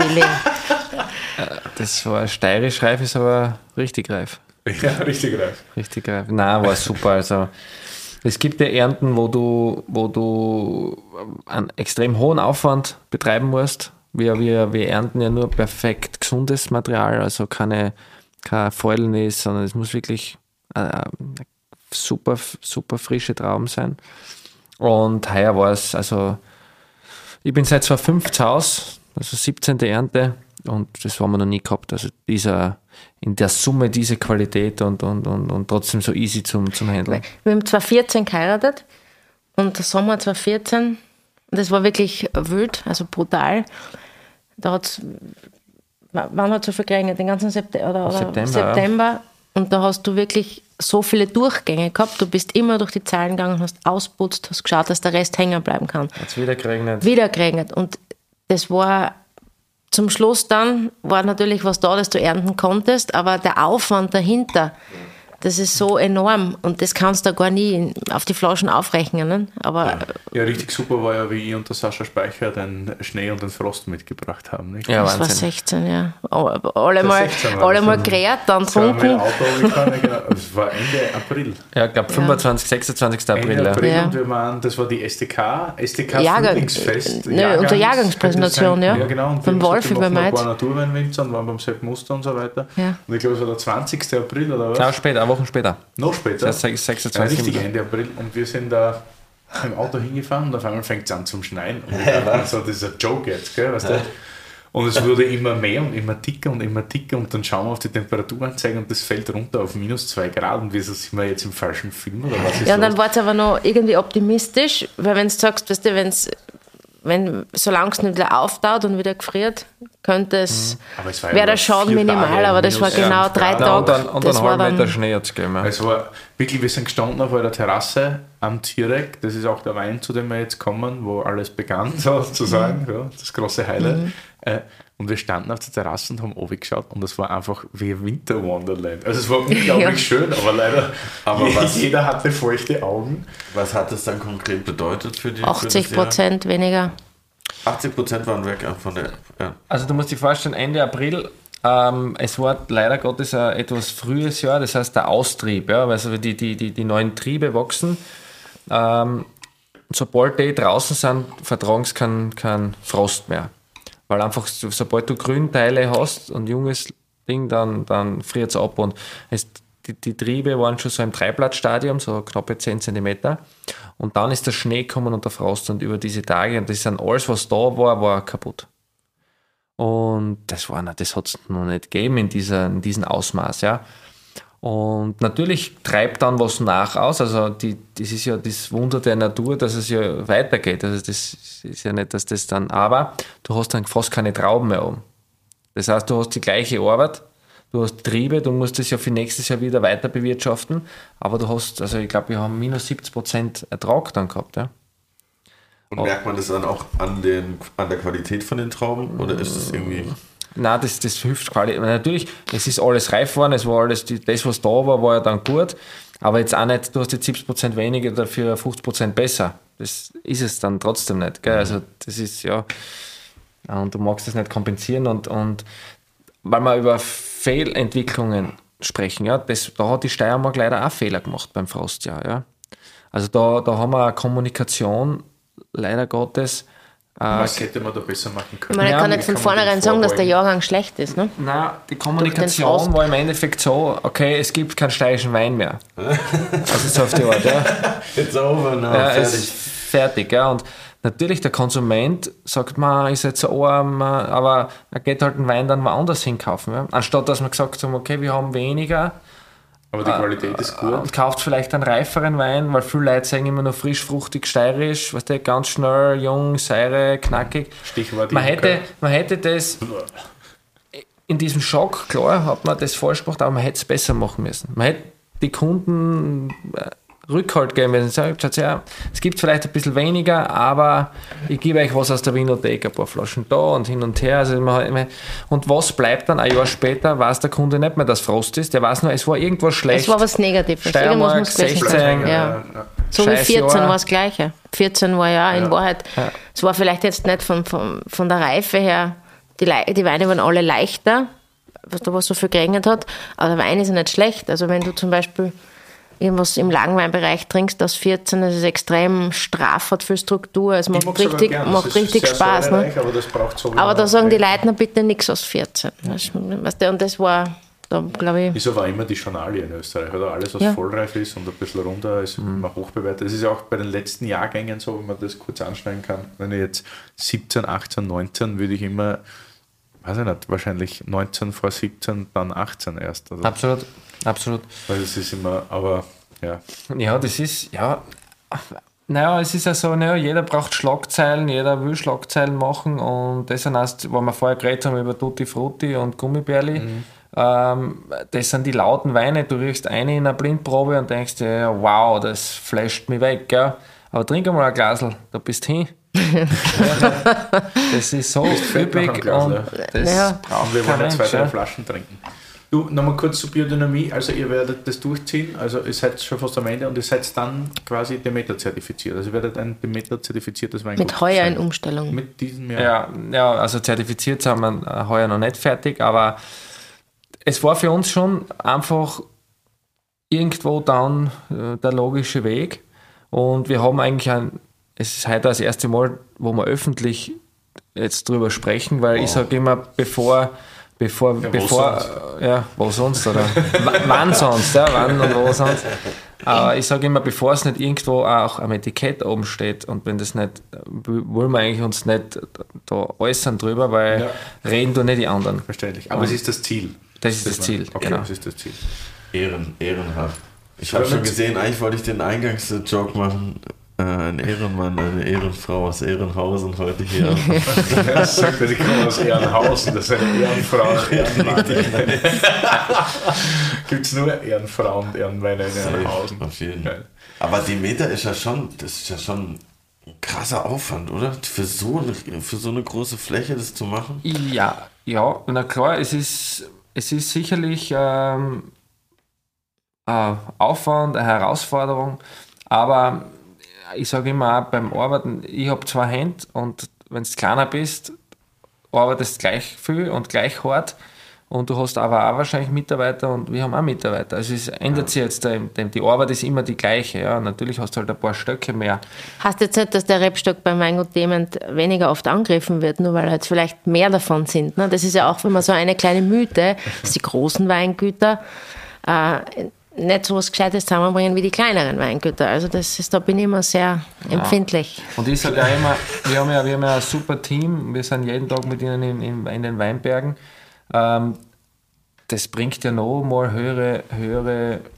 das war steirisch reif, ist aber richtig reif. Ja, richtig reif. Richtig reif. Nein, war super. Also es gibt ja Ernten, wo du, wo du einen extrem hohen Aufwand betreiben musst. Wir, wir, wir ernten ja nur perfekt gesundes Material, also keine, keine Fäulnis, sondern es muss wirklich äh, super, super frische Trauben sein. Und heuer war es, also ich bin seit zweitausendfünf zu Hause, also siebzehnte Ernte, und das haben wir noch nie gehabt. Also dieser, in der Summe diese Qualität und, und, und, und trotzdem so easy zum, zum Handeln. Wir haben zweitausendvierzehn geheiratet und der Sommer zweitausendvierzehn, das war wirklich wild, also brutal. Da hat's, wann hat es so viel geregnet? Den ganzen September, oder, oder September, September. Ja. Und da hast du wirklich so viele Durchgänge gehabt. Du bist immer durch die Zeilen gegangen, hast ausputzt, hast geschaut, dass der Rest hängen bleiben kann. Hat es wieder geregnet? Wieder geregnet. Und das war zum Schluss dann, war natürlich was da, das du ernten konntest, aber der Aufwand dahinter, das ist so enorm und das kannst du gar nie auf die Flaschen aufrechnen. Ne? Aber ja. ja, richtig super war ja, wie ich und der Sascha Speicher den Schnee und den Frost mitgebracht haben. Nicht? Ja, das Wahnsinn. war sechzehn, ja. Alle mal, alle mal gerät, dann trunken. Das war Ende April. Ja, ich glaube fünfundzwanzigsten, sechsundzwanzigsten April. Ende April ja. Und wir waren, das war die S D K, S D K Jahrgang, Frühlingsfest. Nö, Jahrgangs, unter Jahrgangspräsentation, ja. Ja, genau. Und beim Wolf über Mainz. Wir waren Naturweinwinzer und waren beim Sepp Muster und so weiter. Ja. Und ich glaube, es war der zwanzigsten April oder was? Genau, später, eine Woche später. Noch später? Das heißt sechsundzwanzigsten Ja, richtig Ende April. Und wir sind da im Auto hingefahren und auf einmal fängt es an zum Schneien. Und ich dachte so, das ist ein Joke jetzt, gell, weißt du? Und es wurde immer mehr und immer dicker und immer dicker und dann schauen wir auf die Temperaturanzeige und das fällt runter auf minus zwei Grad und wieso sind wir jetzt im falschen Film oder was ist Ja, und dann los? war es aber noch irgendwie optimistisch, weil wenn du sagst, weißt du, wenn's, wenn solange es nicht wieder auftaut und wieder gefriert, könnte es, Aber es war ja wäre der nur Schaden vier minimal, Tage, aber das war minus genau fünf drei Grad. Ja, und Tage. dann, und Das dann war halb dann, Meter Schnee hat es gegeben. Ja. Es war wirklich, wir sind gestanden auf einer Terrasse am Tierek, das ist auch der Wein, zu dem wir jetzt kommen, wo alles begann, sozusagen, Mhm. ja, das große Highlight. Mhm. Äh, und wir standen auf der Terrasse und haben runtergeschaut und das war einfach wie ein Winter Wonderland. Also es war unglaublich Ja. schön, aber leider, Aber je- was- jeder hatte feuchte Augen. Was hat das dann konkret bedeutet für die? achtzig für das Prozent weniger. Jahr? achtzig Prozent waren weg äh, von der. Ja. Also du musst dir vorstellen, Ende April, ähm, es war leider Gottes ein etwas frühes Jahr, das heißt der Austrieb, ja, also die, die, die, die neuen Triebe wachsen. Ähm, sobald die draußen sind, vertragen sie keinen kein Frost mehr. Weil einfach, so- sobald du Grünteile hast und junges Ding, dann, dann friert es ab. Und es, die, die Triebe waren schon so im Dreiblattstadium, so knappe zehn Zentimeter. Und dann ist der Schnee gekommen und der Frost und über diese Tage, und das sind alles, was da war, war kaputt. Und das war, das hat es noch nicht gegeben in, dieser, in diesem Ausmaß, ja. Und natürlich treibt dann was nach aus, also die, das ist ja das Wunder der Natur, dass es ja weitergeht. Also das ist ja nicht, dass das dann, aber du hast dann fast keine Trauben mehr oben. Das heißt, du hast die gleiche Arbeit, du hast Triebe, du musst das ja für nächstes Jahr wieder weiter bewirtschaften, aber du hast, also ich glaube, wir haben minus siebzig Prozent Ertrag dann gehabt, ja. Und merkt man das dann auch an, den, an der Qualität von den Trauben oder ist es irgendwie. Nein, das, das hilft quasi. Natürlich, es ist alles reif worden, es war alles, die, das, was da war, war ja dann gut, aber jetzt auch nicht, du hast jetzt siebzig Prozent weniger, dafür fünfzig Prozent besser. Das ist es dann trotzdem nicht, gell? Also, das ist ja, und du magst das nicht kompensieren und, und weil wir über Fehlentwicklungen sprechen, ja, das, da hat die Steiermark leider auch Fehler gemacht beim Frostjahr, ja. Also, da, da haben wir eine Kommunikation, leider Gottes. Was hätte man da besser machen Ich können? meine, ich Ja, kann wie nicht von kann man dem vornherein sagen, dass der vorbeugen? Jahrgang schlecht ist. Ne? Nein, die Frost. Kommunikation war im Endeffekt so, okay, es gibt keinen steirischen Wein mehr. Also so auf die Art, ja. It's over now. Ja, es fertig. ist fertig, ja. Und natürlich der Konsument sagt, man ist jetzt so arm, aber er geht halt den Wein dann woanders hinkaufen. Ja. Anstatt dass wir gesagt haben, okay, wir haben weniger Aber die Qualität ist gut. und kauft vielleicht einen reiferen Wein, weil viele Leute sagen immer nur frisch, fruchtig, steirisch, weißt du, ganz schnell, jung, Säure, knackig. Stichwort Man Imker. hätte, man hätte das in diesem Schock, klar, hat man das falsch gemacht, aber man hätte es besser machen müssen. Man hätte die Kunden äh, Rückhalt geben müssen. Sagt, schaut her, es gibt vielleicht ein bisschen weniger, aber ich gebe euch was aus der Winothek, ein paar Flaschen da und hin und her. Also man, und was bleibt dann ein Jahr später, weiß der Kunde nicht mehr, dass Frost ist. Der weiß nur, es war irgendwas schlecht. Es war was Negatives. Steiermark, Irgendwas muss gewesen sechzehn, sein. Ja, Ja. ja. So wie Scheiß vierzehn Jahr. war das Gleiche. vierzehn war ja in Ja. Wahrheit, Ja. es war vielleicht jetzt nicht von, von, von der Reife her, die, Lei- die Weine waren alle leichter, was da was so viel geregnet hat, aber der Wein ist ja nicht schlecht. Also wenn du zum Beispiel irgendwas im Langweinbereich trinkst aus vierzehn, das ist extrem straff, hat viel Struktur, es macht Ich mag's aber richtig, gern. macht Das ist richtig sehr Spaß. Ne? säurereich, Aber, das braucht so Aber da sagen die Leute bitte nichts aus vierzehn. Weißt du, weißt du, und das war, da glaube ich, Ist aber immer die Journalie in Österreich, oder? Alles, was Ja. vollreif ist und ein bisschen runter, ist immer hoch bewertet. Das ist ja auch bei den letzten Jahrgängen so, wenn man das kurz anschneiden kann. Wenn ich jetzt siebzehn, achtzehn, neunzehn, würde ich immer, weiß ich nicht, wahrscheinlich neunzehn vor siebzehn, dann achtzehn erst. Also, Absolut, absolut. weil es ist immer, aber ja. Ja, das ist, ja, naja, es ist ja so, naja, jeder braucht Schlagzeilen, jeder will Schlagzeilen machen und das sind erst, wo wir vorher geredet haben über Tutti Frutti und Gummibärli, Mhm. ähm, das sind die lauten Weine, du riechst eine in einer Blindprobe und denkst dir, ja, wow, das flasht mich weg, gell? Aber trink einmal ein Glasl, da bist du hin. Das ist so fett nach einem üppig Glasl, und das Ja. braucht Und wir kein wollen ja zwei, Mensch, drei ja. Flaschen trinken. Du, nochmal kurz zur Biodynamie. Also ihr werdet das durchziehen, also ihr seid schon fast am Ende und ihr seid dann quasi Demeter-zertifiziert. Also ihr werdet ein Demeter-zertifiziertes Weingut mit Heuer in sein. Umstellung. Mit diesem Jahr. Ja, ja, also zertifiziert sind wir äh, heuer noch nicht fertig, aber es war für uns schon einfach irgendwo dann äh, der logische Weg und wir haben eigentlich ein, es ist heute das erste Mal, wo wir öffentlich jetzt drüber sprechen, weil ich sage immer, bevor bevor, Ja, wo bevor sonst? ja, wo sonst, oder w- wann sonst, ja, wann und wo sonst. Aber ich sage immer, bevor es nicht irgendwo auch am Etikett oben steht und wenn das nicht, wollen wir eigentlich uns nicht da äußern drüber, weil Ja. reden du nicht die anderen. Verständlich. Aber es ist das Ziel. Das ist das Ziel, Okay, genau. das ist das Ziel. Ehren, ehrenhaft. Ich habe schon gesehen, eigentlich wollte ich den Eingangsjoke machen. Äh, ein Ehrenmann, eine Ehrenfrau aus Ehrenhausen heute hier. Er sagt, ich komme aus Ehrenhausen, das ist eine Ehrenfrau, ein Ehrenmann. Gibt es nur Ehrenfrauen und Ehrenmänner in Ehrenhausen? Auf jeden Geil. Fall. Aber die Meter ist ja schon, das ist ja schon ein krasser Aufwand, oder? Für so eine, für so eine große Fläche das zu machen? Ja, ja, na klar, es ist, es ist sicherlich ähm, ein Aufwand, eine Herausforderung, aber ich sage immer auch beim Arbeiten, ich habe zwei Hände und wenn du kleiner bist, arbeitest du gleich viel und gleich hart und du hast aber auch wahrscheinlich Mitarbeiter und wir haben auch Mitarbeiter. Also es ändert sich jetzt, die Arbeit ist immer die gleiche. Ja. Natürlich hast du halt ein paar Stöcke mehr. Heißt jetzt nicht, dass der Rebstock beim Weingut Dement weniger oft angegriffen wird, nur weil halt vielleicht mehr davon sind. Ne? Das ist ja auch immer so eine kleine Mythe, dass die großen Weingüter äh, nicht so was Gescheites zusammenbringen wie die kleineren Weingüter. Also das ist, da bin ich immer sehr empfindlich. Und ich sage auch immer, wir haben, ja, wir haben ja ein super Team, wir sind jeden Tag mit ihnen in, in, in den Weinbergen. Ähm, das bringt ja noch mal höhere, höhere äh,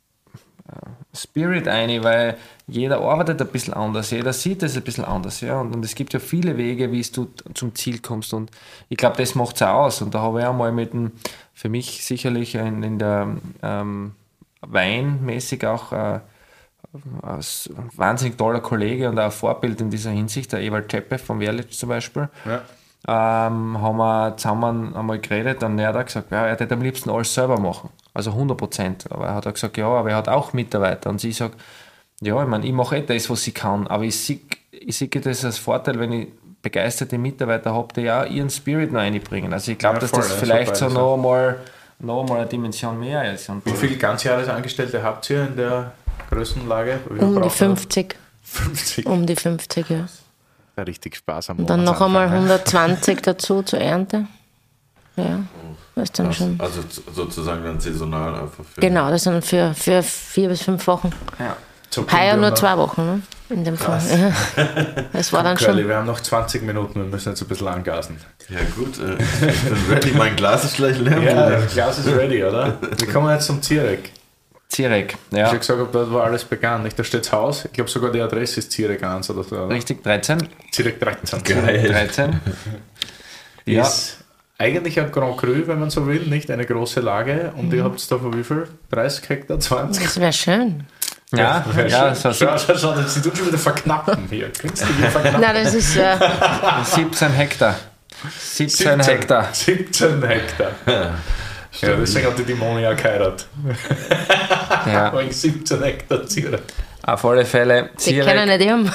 Spirit ein, weil jeder arbeitet ein bisschen anders, jeder sieht es ein bisschen anders. Ja? Und, und es gibt ja viele Wege, wie du zum Ziel kommst. Und ich glaube, das macht es auch aus. Und da habe ich auch mal mit dem, für mich sicherlich in, in der ähm, weinmäßig auch äh, ein wahnsinnig toller Kollege und auch ein Vorbild in dieser Hinsicht, der Ewald Czeppe von Werlitz zum Beispiel. Ja. Ähm, haben wir zusammen einmal geredet und er hat auch gesagt, ja, er hätte am liebsten alles selber machen, also hundert Prozent. Aber er hat auch gesagt, ja, aber er hat auch Mitarbeiter. Und ich sage, ja, ich meine, ich mache eh das, was ich kann, aber ich sehe ich sehe das als Vorteil, wenn ich begeisterte Mitarbeiter habe, die auch ihren Spirit noch einbringen. Also ich glaube, Ja, dass voll, das ja, vielleicht so so beides, noch mal, noch mal eine Dimension mehr ist. Und Wie viele Ganzjahresangestellte habt ihr in der Größenlage? Wie viel Um die braucht man? fünfzig. fünfzig. Um die fünfzig, ja. Ja, richtig Spaß am Und dann noch einmal Monatsanfang, ne? hundertzwanzig dazu zur Ernte. Ja, das ist dann schon. Also sozusagen dann saisonal einfach. Für Genau, das sind für, für vier bis fünf Wochen. ja. So, Heuer nur noch- zwei Wochen, ne? In dem Fall. Ja. Das war dann Curly, schon. wir haben noch zwanzig Minuten, wir müssen jetzt ein bisschen angasen. Ja gut, äh, ich bin ready, mein Glas ist gleich leer. Ja, Bruder. das Glas ist ready, oder? Wir kommen jetzt zum Zierek. Zierek, Ich ja. habe gesagt, ob dort wo alles begann. Nicht, da steht das Haus. Ich glaube sogar die Adresse ist Zierek eins oder so. Oder? Richtig, dreizehn. Zierek dreizehn. Geil. dreizehn. Ja. Ist eigentlich ein Grand Cru, wenn man so will, nicht eine große Lage. Und ihr habt es da von wie viel? dreißig Hektar, zwanzig? Das wäre schön. Ja, Wär ja, schön. so Schau, schau, schau, sie tun schon wieder verknappen hier. Künstliche Verknappen. Nein, das ist. Äh, siebzehn Hektar. siebzehn Hektar. siebzehn Hektar. Ja, deswegen hat die Dämonia geheiratet. Ja, Wegen siebzehn Hektar Zierek. auf alle Fälle. die kennen Zierek. nicht haben.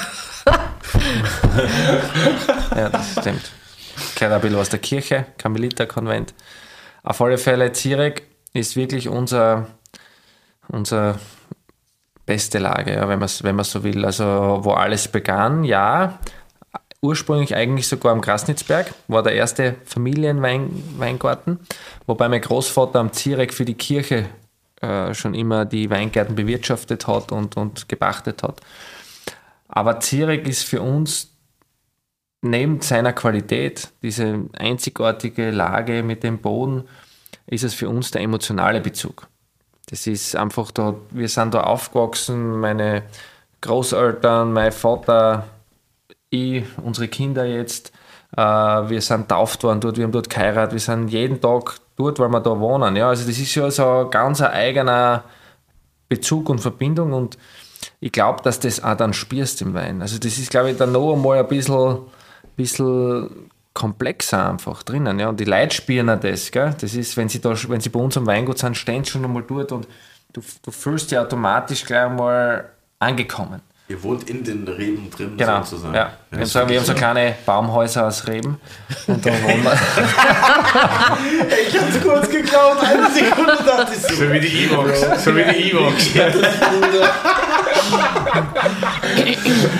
Ja, das stimmt. Gehört ein bisschen aus der Kirche, Karmeliterkonvent. Auf alle Fälle, Zierek ist wirklich unser, unser beste Lage, ja, wenn man wenn man so will. Also, wo alles begann, ja. Ursprünglich eigentlich sogar am Grasnitzberg, war der erste Familienweingarten, wobei mein Großvater am Zierek für die Kirche äh, schon immer die Weingärten bewirtschaftet hat und, und gepachtet hat. Aber Zierek ist für uns neben seiner Qualität, diese einzigartige Lage mit dem Boden, ist es für uns der emotionale Bezug. Das ist einfach da, wir sind da aufgewachsen, meine Großeltern, mein Vater, ich, unsere Kinder jetzt, äh, wir sind tauft worden dort, wir haben dort geheiratet, wir sind jeden Tag dort, weil wir da wohnen. Ja, also das ist ja so ein ganz eigener Bezug und Verbindung und ich glaube, dass das auch dann spürst im Wein. Also das ist, glaube ich, dann noch einmal ein bisschen, bisschen komplexer einfach drinnen. Ja. Und die Leute spüren auch das. Gell? Das ist, wenn sie, da, wenn sie bei uns am Weingut sind, stehen sie schon einmal dort und du, du fühlst dich automatisch gleich einmal angekommen. Ihr wohnt in den Reben drin, Genau. sozusagen. Ja. Wir, haben so, wir haben so kleine Baumhäuser aus Reben. Und da wohnen wir. Ich hab's kurz geklaut, eine Sekunde dachte ich so. So wie die Evox. So wie die Evox.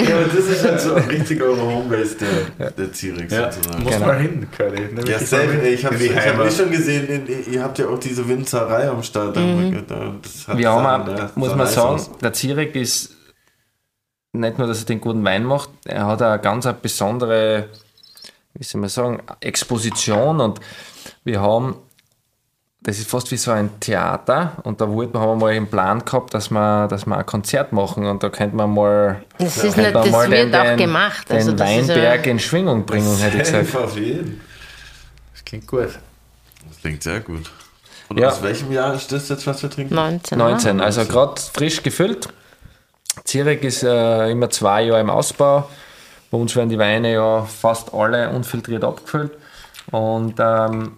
Ja, aber das ist halt so richtig eure Homebase, der, der Zierix Ja, sozusagen. muss Genau. mal hin, Curly. Ja, safe. Ich habe hab eh schon gesehen, in, ihr habt ja auch diese Winzerei am Start. Mhm. Das hat Wir haben, Sachen, auch, ja, muss sah man nice sagen, aus. der Zierek ist nicht nur, dass er den guten Wein macht, er hat eine ganz eine besondere, wie soll man sagen, Exposition und wir haben, das ist fast wie so ein Theater und da wollten wir, haben wir mal im Plan gehabt, dass wir, dass wir ein Konzert machen und da könnte man mal, Das, ist könnte nicht, man das mal wird den, auch den, gemacht. den Also das ist Weinberg ja, in Schwingung bringen, hätte ich gesagt. Safe auf jeden. Das klingt gut. Das klingt sehr gut. Und Ja. aus welchem Jahr ist das jetzt, was wir trinken? neunzehn. neunzehn, also gerade frisch gefüllt. Zierek ist äh, immer zwei Jahre im Ausbau. Bei uns werden die Weine ja fast alle unfiltriert abgefüllt. Und ähm,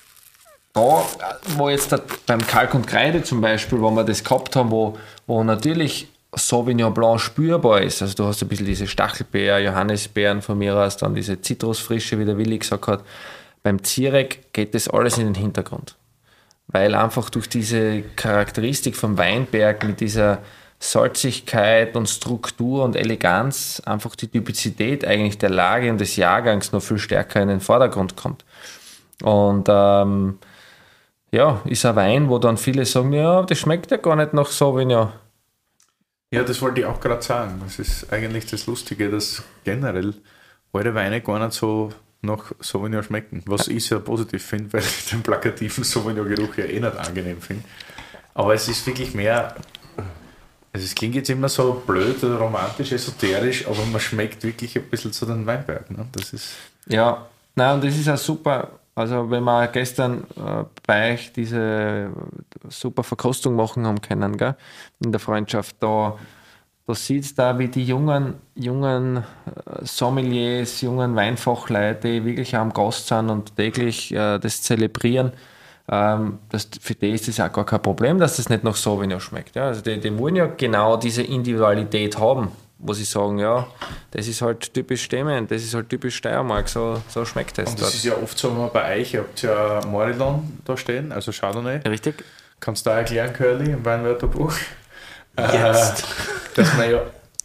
da, wo jetzt da, beim Kalk und Kreide zum Beispiel, wo wir das gehabt haben, wo, wo natürlich Sauvignon Blanc spürbar ist. Also du hast ein bisschen diese Stachelbeer, Johannisbeeren von mir aus, dann diese Zitrusfrische, wie der Willi gesagt hat. Beim Zierek geht das alles in den Hintergrund. Weil einfach durch diese Charakteristik vom Weinberg mit dieser Salzigkeit und Struktur und Eleganz einfach die Typizität eigentlich der Lage und des Jahrgangs noch viel stärker in den Vordergrund kommt. Und ähm, ja, ist ein Wein, wo dann viele sagen, ja, das schmeckt ja gar nicht nach Sauvignon. Ja, das wollte ich auch gerade sagen. Das ist eigentlich das Lustige, dass generell eure Weine gar nicht so nach Sauvignon schmecken. Was ich sehr positiv finde, weil ich den plakativen Sauvignon-Geruch ja eh nicht angenehm finde. Aber es ist wirklich mehr, also es klingt jetzt immer so blöd oder romantisch, esoterisch, aber man schmeckt wirklich ein bisschen zu den Weinbergen. Ne? Das ist Ja, nein, und das ist auch super. Also, wenn wir gestern äh, bei euch diese super Verkostung machen haben können, gell, in der Freundschaft, da, da sieht da, wie die jungen, jungen äh, Sommeliers, jungen Weinfachleute, die wirklich am Gast sind und täglich äh, das zelebrieren. Ähm, das, für die ist das auch gar kein Problem, dass das nicht nach Sauvignon schmeckt. Ja. Also, die, die wollen ja genau diese Individualität haben, wo sie sagen, ja, das ist halt typisch Stemmen, das ist halt typisch Steiermark, so, so schmeckt das Und dort. das ist ja oft so, wenn man bei euch, ihr habt ja Morillon da stehen, also Chardonnay. Richtig? Kannst du da erklären, Curly, im Weinwörterbuch? Jetzt. Äh, dass man ja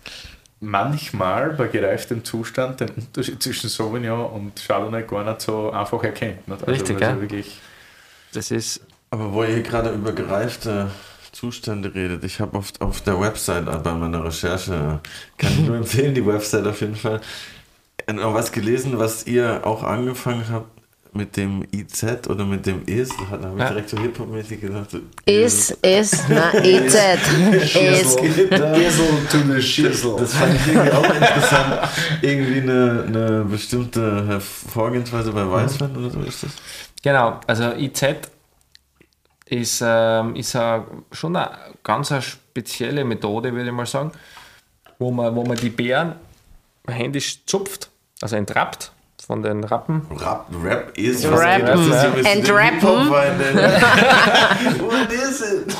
manchmal bei gereiftem Zustand den Unterschied zwischen Sauvignon und Chardonnay gar nicht so einfach erkennt. Nicht? Also, Richtig, weil ja. sie wirklich Das ist, Aber wo ihr gerade über gereifte Zustände redet, ich habe oft auf der Website bei meiner Recherche, kann ich nur empfehlen, die Website auf jeden Fall, noch was gelesen, was ihr auch angefangen habt mit dem I Z oder mit dem Is, da habe ich Ja. direkt so Hip-Hop-mäßig gesagt. So, Is, is, na, E Z. Is. geht da? to the Schissel. Das fand ich irgendwie auch interessant. Irgendwie eine, eine bestimmte Vorgehensweise bei Weißwein oder so ist das? genau, also I Z ist, ähm, ist a, schon eine ganz eine spezielle Methode, würde ich mal sagen, wo man, wo man die Beeren händisch zupft, also entrappt von den Rappen. Rap, Rap ist Rappen. das ist ja ein bisschen Entrappen. Hip-Hop-Wein, ne? What is it?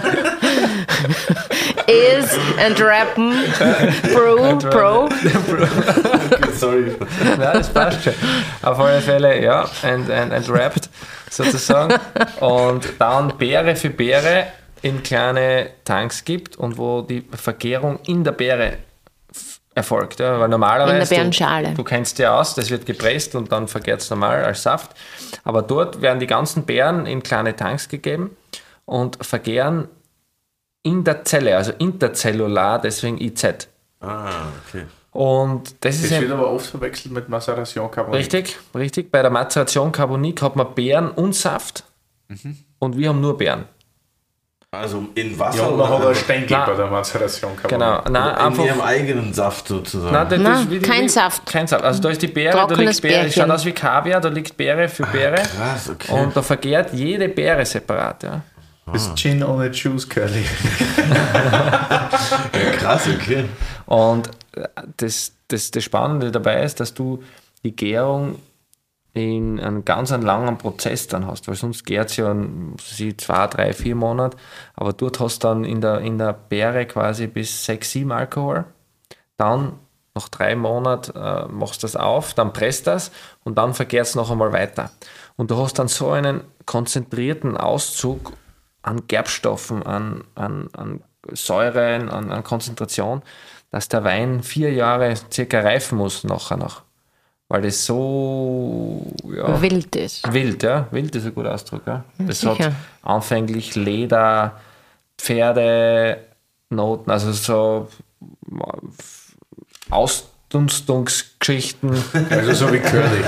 Is and rappen. Pro, pro. Okay, sorry. Ja, das passt schon. Auf alle Fälle, ja, and, and, entrappt sozusagen. Und dann Beere für Beere in kleine Tanks gibt und wo die Vergärung in der Beere f- erfolgt. Ja, weil normalerweise, In der Beerenschale. Du, du kennst ja aus, das wird gepresst und dann vergärt es normal als Saft. Aber dort werden die ganzen Beeren in kleine Tanks gegeben und vergären in der Zelle, also interzellular, deswegen I Z. Ah, okay. Und das ist Das ja wird aber oft verwechselt mit Maceration Carbonique. richtig, richtig. Bei der Mazeration Carbonique hat man Beeren und Saft und wir haben nur Beeren. Also in Wasser Ja, und man hat oder einen Stängel Nein. bei der Maceration Carbonique. Genau, nein, in einfach. ihrem eigenen Saft sozusagen. Nein, das Nein, ist wie die, kein wie, Saft. Kein Saft. Also da ist die Beere, da Trockenes liegt Beere, es schaut Bärchen. aus wie Kaviar, da liegt Beere für Beere. Krass, okay. Und da vergärt jede Beere separat. Ja. Das ist Gin ohne Juice, Curly. Ja, krass, okay. Und das, das, das Spannende dabei ist, dass du die Gärung in einem ganz einen langen Prozess dann hast, weil sonst gärt es ja sie zwei, drei, vier Monate, aber dort hast du dann in der, in der Beere quasi bis sechs, sieben Alkohol. Dann nach drei Monaten äh, machst du das auf, dann presst das und dann vergärt es noch einmal weiter. Und du hast dann so einen konzentrierten Auszug an Gerbstoffen, an, an, an Säure, an, an Konzentration, dass der Wein vier Jahre circa reifen muss nachher noch. Weil das so ja, wild ist. Wild, ja. Wild ist ein guter Ausdruck. Ja. Das sicher. hat anfänglich Leder, Pferde, Noten, also so Ausdunstungsgeschichten. Also so wie Curly.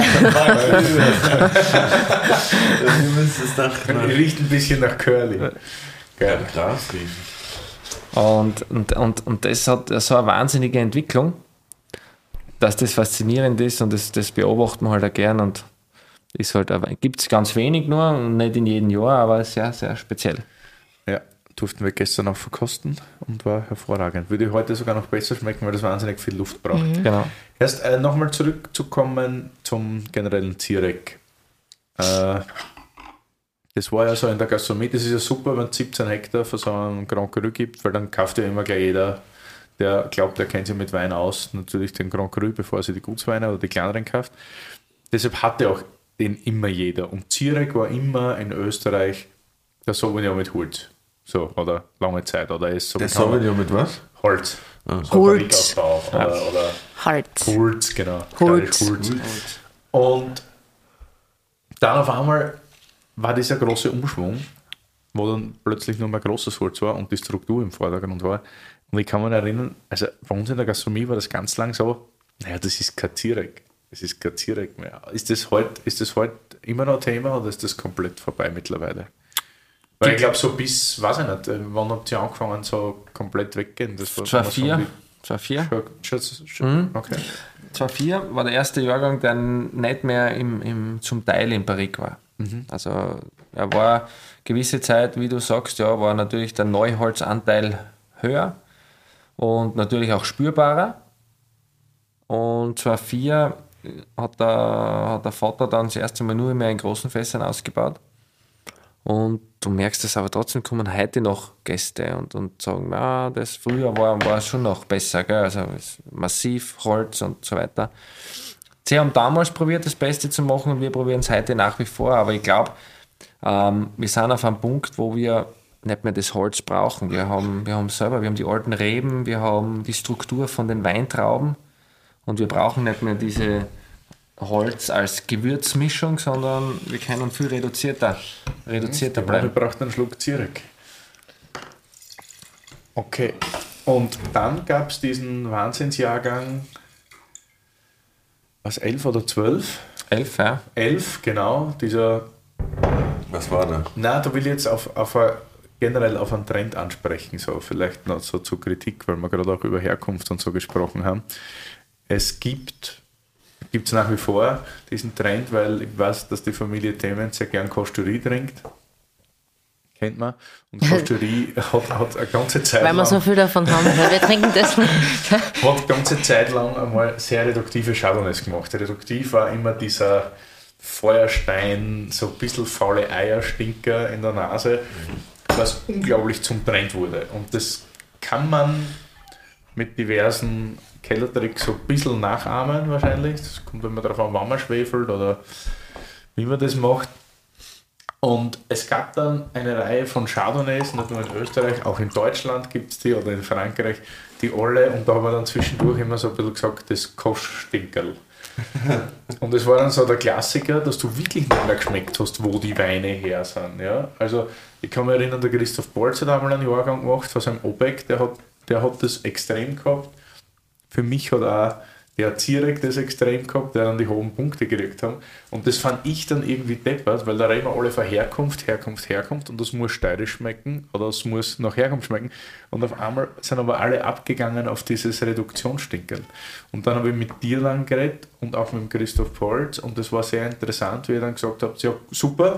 Riecht ein bisschen nach Curly. Geil. Krass. Und, und, und, und das hat so eine wahnsinnige Entwicklung, dass das faszinierend ist und das, das beobachten wir halt auch gern und ist halt, gibt es ganz wenig nur und nicht in jedem Jahr, aber sehr, sehr speziell. Ja, durften wir gestern auch verkosten und war hervorragend. Würde heute sogar noch besser schmecken, weil das wahnsinnig viel Luft braucht. Mhm. Genau. Erst äh, nochmal zurückzukommen zum generellen Zierek. Äh, das war ja so in der Gastronomie, das ist ja super, wenn es siebzehn Hektar für so einen Grand Cru gibt, weil dann kauft ja immer gleich jeder, der glaubt, der kennt sich mit Wein aus, natürlich den Grand Cru, bevor sie die Gutsweine oder die kleineren kauft. Deshalb hatte auch den immer jeder. Und Zierek war immer in Österreich der Sauvignon mit Holz. So, oder lange Zeit. Oder ist so Der Sauvignon mit was? Holz. Ah. So Holz. Barrikaufbau Oder, oder Holz. Holz, genau. Holz. Holz. Und dann auf einmal war dieser große Umschwung, wo dann plötzlich nur mehr großes Holz war und die Struktur im Vordergrund war. Und ich kann mich erinnern, also bei uns in der Gastronomie war das ganz lang so, naja, das ist kein Zierek. Das ist kein Zierek mehr. Ist das heute ist das heut immer noch Thema oder ist das komplett vorbei mittlerweile? Weil ich glaube, so bis, weiß ich nicht, wann habt ihr angefangen, so komplett weggehen? Das war zweitausendvier. Okay. zweitausendvier war der erste Jahrgang, der nicht mehr im, im, zum Teil im Barrique war. Mhm. Also er war gewisse Zeit, wie du sagst, ja, war natürlich der Neuholzanteil höher und natürlich auch spürbarer. Und zweitausendvier hat der, hat der Vater dann das erste Mal nur mehr in großen Fässern ausgebaut. Und du merkst es aber trotzdem, kommen heute noch Gäste und, und sagen, na, das früher war, war schon noch besser, gell? Also massiv Holz und so weiter. Sie haben damals probiert, das Beste zu machen und wir probieren es heute nach wie vor, aber ich glaube, ähm, wir sind auf einem Punkt, wo wir nicht mehr das Holz brauchen. Wir haben, wir haben selber, wir haben die alten Reben, wir haben die Struktur von den Weintrauben und wir brauchen nicht mehr diese Holz als Gewürzmischung, sondern wir können viel reduzierter, reduzierter bleiben. Ich brauche einen Schluck Zierek. Okay. Und dann gab es diesen Wahnsinnsjahrgang, was, elf oder zwölf? Elf, ja. Elf, genau. Dieser. Was war da? Na, da will ich jetzt auf, auf a, generell auf einen Trend ansprechen, so vielleicht noch so zur Kritik, weil wir gerade auch über Herkunft und so gesprochen haben. Es gibt gibt es nach wie vor diesen Trend, weil ich weiß, dass die Familie Themen sehr gern Kosturie trinkt. Kennt man. Und Kosturie hat, hat eine ganze Zeit Weil lang... wir so viel davon haben, weil wir trinken das. hat eine ganze Zeit lang einmal sehr reduktive Chardonnays gemacht. Reduktiv war immer dieser Feuerstein, so ein bisschen faule Eierstinker in der Nase, was unglaublich zum Trend wurde. Und das kann man mit diversen Kellertricks so ein bisschen nachahmen wahrscheinlich. Das kommt, wenn man darauf an, wann man schwefelt oder wie man das macht. Und es gab dann eine Reihe von Chardonnays, nicht nur in Österreich, auch in Deutschland gibt es die oder in Frankreich, die alle, und da haben wir dann zwischendurch immer so ein bisschen gesagt, das Koschstinkerl. Und das war dann so der Klassiker, dass du wirklich nicht mehr geschmeckt hast, wo die Weine her sind. Ja? Also ich kann mich erinnern, der Christoph Bolz hat einmal einen Jahrgang gemacht von seinem Obeck, der hat, der hat das extrem gehabt. Für mich hat auch der Zierek das extrem gehabt, der dann die hohen Punkte gekriegt haben. Und das fand ich dann irgendwie deppert, weil da reden wir alle von Herkunft, Herkunft, Herkunft und das muss steirisch schmecken oder es muss nach Herkunft schmecken. Und auf einmal sind aber alle abgegangen auf dieses Reduktionsstinkeln. Und dann habe ich mit dir lang geredet und auch mit dem Christoph Polz und das war sehr interessant, wie ihr dann gesagt habt, ja super,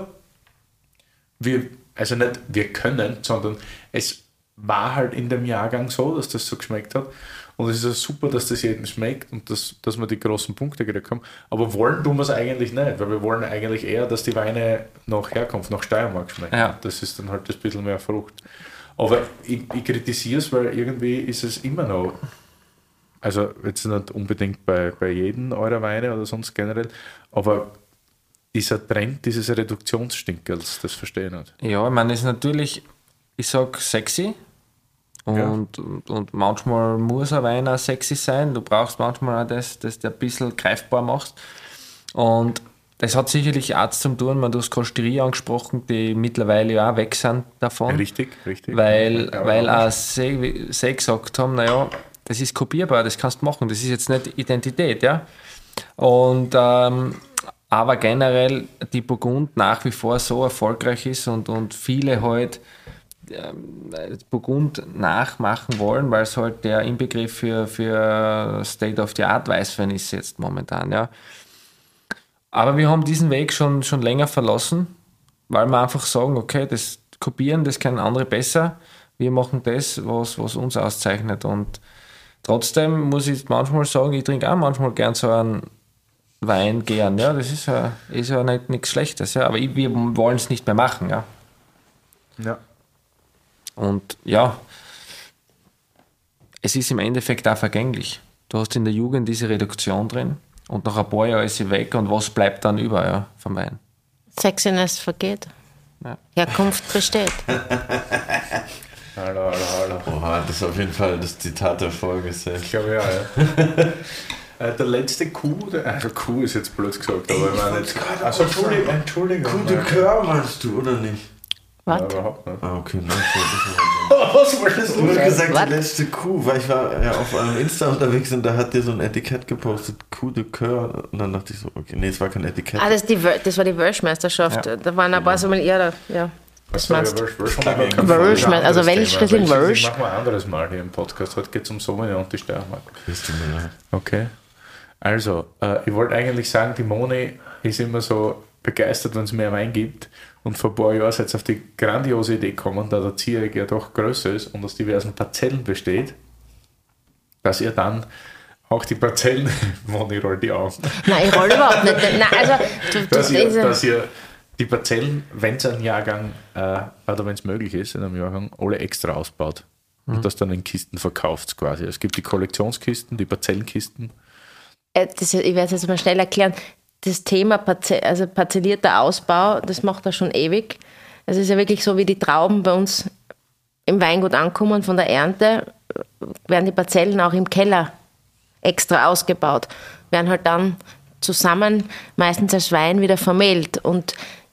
wir, also nicht wir können, sondern es war halt in dem Jahrgang so, dass das so geschmeckt hat. Und es ist ja super, dass das jedem schmeckt und dass, dass wir die großen Punkte gekriegt haben. Aber wollen tun wir es eigentlich nicht, weil wir wollen eigentlich eher, dass die Weine nach Herkunft, nach Steiermark schmecken. Ja. Das ist dann halt ein bisschen mehr Frucht. Aber ich, ich kritisiere es, weil irgendwie ist es immer noch, also jetzt nicht unbedingt bei, bei jedem eurer Weine oder sonst generell, aber dieser Trend dieses Reduktionsstinkels, das verstehe ich nicht. Ja, ich meine, das ist natürlich, ich sage sexy, Und, ja. und, und manchmal muss ein Wein auch sexy sein. Du brauchst manchmal auch das, das du ein bisschen greifbar machst. Und das hat sicherlich auch zu tun, man, du hast Kosterie angesprochen, die mittlerweile ja auch weg sind davon. Richtig, richtig. Weil, ja, weil auch sie, sie gesagt haben, naja, das ist kopierbar, das kannst du machen, das ist jetzt nicht Identität, ja. Und ähm, aber generell die Burgund nach wie vor so erfolgreich ist und, und viele halt ähm, Burgund nachmachen wollen, weil es halt der Inbegriff für, für State-of-the-Art-Weißwein ist jetzt momentan, ja. Aber wir haben diesen Weg schon, schon länger verlassen, weil wir einfach sagen, okay, das Kopieren, das können andere besser. Wir machen das, was, was uns auszeichnet. Und trotzdem muss ich manchmal sagen, ich trinke auch manchmal gern so einen Wein gern. Ja, das ist ja, ist ja nicht nichts Schlechtes. Ja, aber ich, wir wollen es nicht mehr machen. Ja. Ja. Und ja, es ist im Endeffekt auch vergänglich. Du hast in der Jugend diese Reduktion drin. Und nach ein paar Jahren ist sie weg und was bleibt dann über, ja, vom Wein? Sexiness vergeht. Ja. Herkunft besteht. Hallo, hallo, hallo. Oha, das ist auf jeden Fall das Zitat der Folge. Ich glaube ja, ja. Der letzte Coup, der, also Coup ist jetzt blöd gesagt, aber ich meine jetzt. Also Entschuldigung, Entschuldigung. Coup de Coeur meinst du, oder nicht? Was? Ja, überhaupt nicht. Ah, okay, nein. Was wolltest Du hast gesagt, What? die letzte Kuh, weil ich war ja auf einem Insta unterwegs und da hat dir so ein Etikett gepostet, Coup de Coeur. Und dann dachte ich so, okay, nee, es war kein Etikett. Ah, das, ist die, Wöl- das war die Welschmeisterschaft. Ja. Da waren ein paar Sommeliere. Ja, das meinst du. Welsch, also Welsch, Riesling Welsch. Machen wir ein anderes Mal hier im Podcast. Heute geht es um Sauvignon und die Steiermark. Das tut mir leid. Okay. Also, äh, ich wollte eigentlich sagen, die Moni ist immer so begeistert, wenn es mehr Wein gibt. Und vor ein paar Jahren seid ihr auf die grandiose Idee gekommen, da der Zierig ja doch größer ist und aus diversen Parzellen besteht, dass ihr dann auch die Parzellen, Moni rollt die Augen, Nein, ich roll überhaupt nicht. Nein, also, du, du, dass, ihr, diese- dass ihr die Parzellen, wenn es ein Jahrgang, äh, oder wenn es möglich ist, in einem Jahrgang, alle extra ausbaut und das dann in Kisten verkauft quasi. Es gibt die Kollektionskisten, die Parzellenkisten. äh, das, ich werde es jetzt mal schnell erklären. Das Thema Parze- also parzellierter Ausbau, das macht er schon ewig. Es ist ja wirklich so, wie die Trauben bei uns im Weingut ankommen von der Ernte, werden die Parzellen auch im Keller extra ausgebaut, werden halt dann zusammen meistens als Wein wieder vermehlt. Und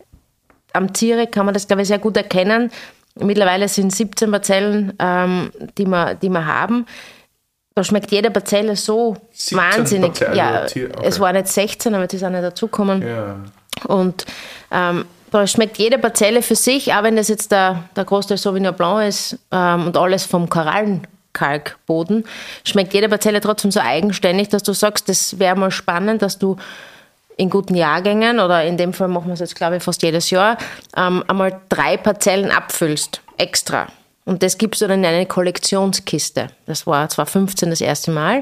am Zierig kann man das, glaube ich, sehr gut erkennen. Mittlerweile sind siebzehn Parzellen, ähm, die, wir, die wir haben. Da schmeckt jede Parzelle so siebzehn wahnsinnig. Parzellen, Ja, okay. es waren jetzt sechzehn, aber jetzt ist auch nicht dazugekommen. Ja. Und ähm, da schmeckt jede Parzelle für sich, auch wenn das jetzt der, der Großteil Sauvignon Blanc ist ähm, und alles vom Korallenkalkboden, schmeckt jede Parzelle trotzdem so eigenständig, dass du sagst, das wäre mal spannend, dass du in guten Jahrgängen, oder in dem Fall machen wir es jetzt, glaube ich, fast jedes Jahr, ähm, einmal drei Parzellen abfüllst, extra. Und das gibst du dann in eine Kollektionskiste. Das war zwanzig fünfzehn das erste Mal.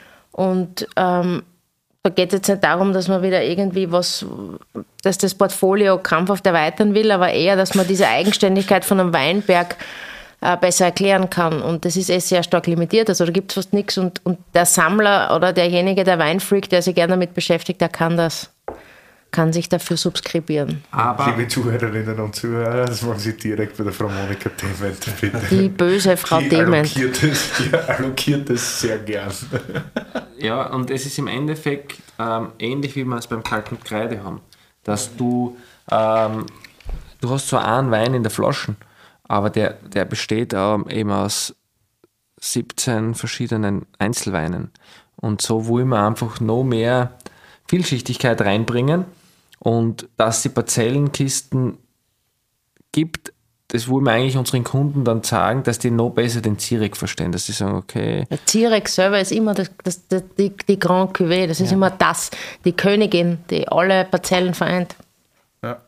Und ähm, da geht es jetzt nicht darum, dass man wieder irgendwie was, dass das Portfolio krampfhaft erweitern will, aber eher, dass man diese Eigenständigkeit von einem Weinberg äh, besser erklären kann. Und das ist eh sehr stark limitiert, also da gibt es fast nichts. Und, und der Sammler oder derjenige, der Weinfreak, der sich gerne damit beschäftigt, der kann das, kann sich dafür subskribieren. Aber Liebe Zuhörerinnen und Zuhörer, das machen Sie direkt bei der Frau Monika Dement, bitte. Die böse Frau Die Dement. allokiert es, die allokiert es sehr gern. ja, und es ist im Endeffekt ähm, ähnlich, wie wir es beim kalten Kreide haben. Dass du, ähm, du hast zwar einen Wein in der Flasche, aber der, der besteht ähm, eben aus siebzehn verschiedenen Einzelweinen. Und so wollen wir einfach noch mehr Vielschichtigkeit reinbringen. Und dass es die Parzellenkisten gibt, das wollen wir eigentlich unseren Kunden dann sagen, dass die noch besser den Zierig verstehen. Dass sie sagen, okay, Der Zierig selber ist immer das, das, das, die, die Grand Cuvée, das ist immer das, die Königin, die alle Parzellen vereint. Ja,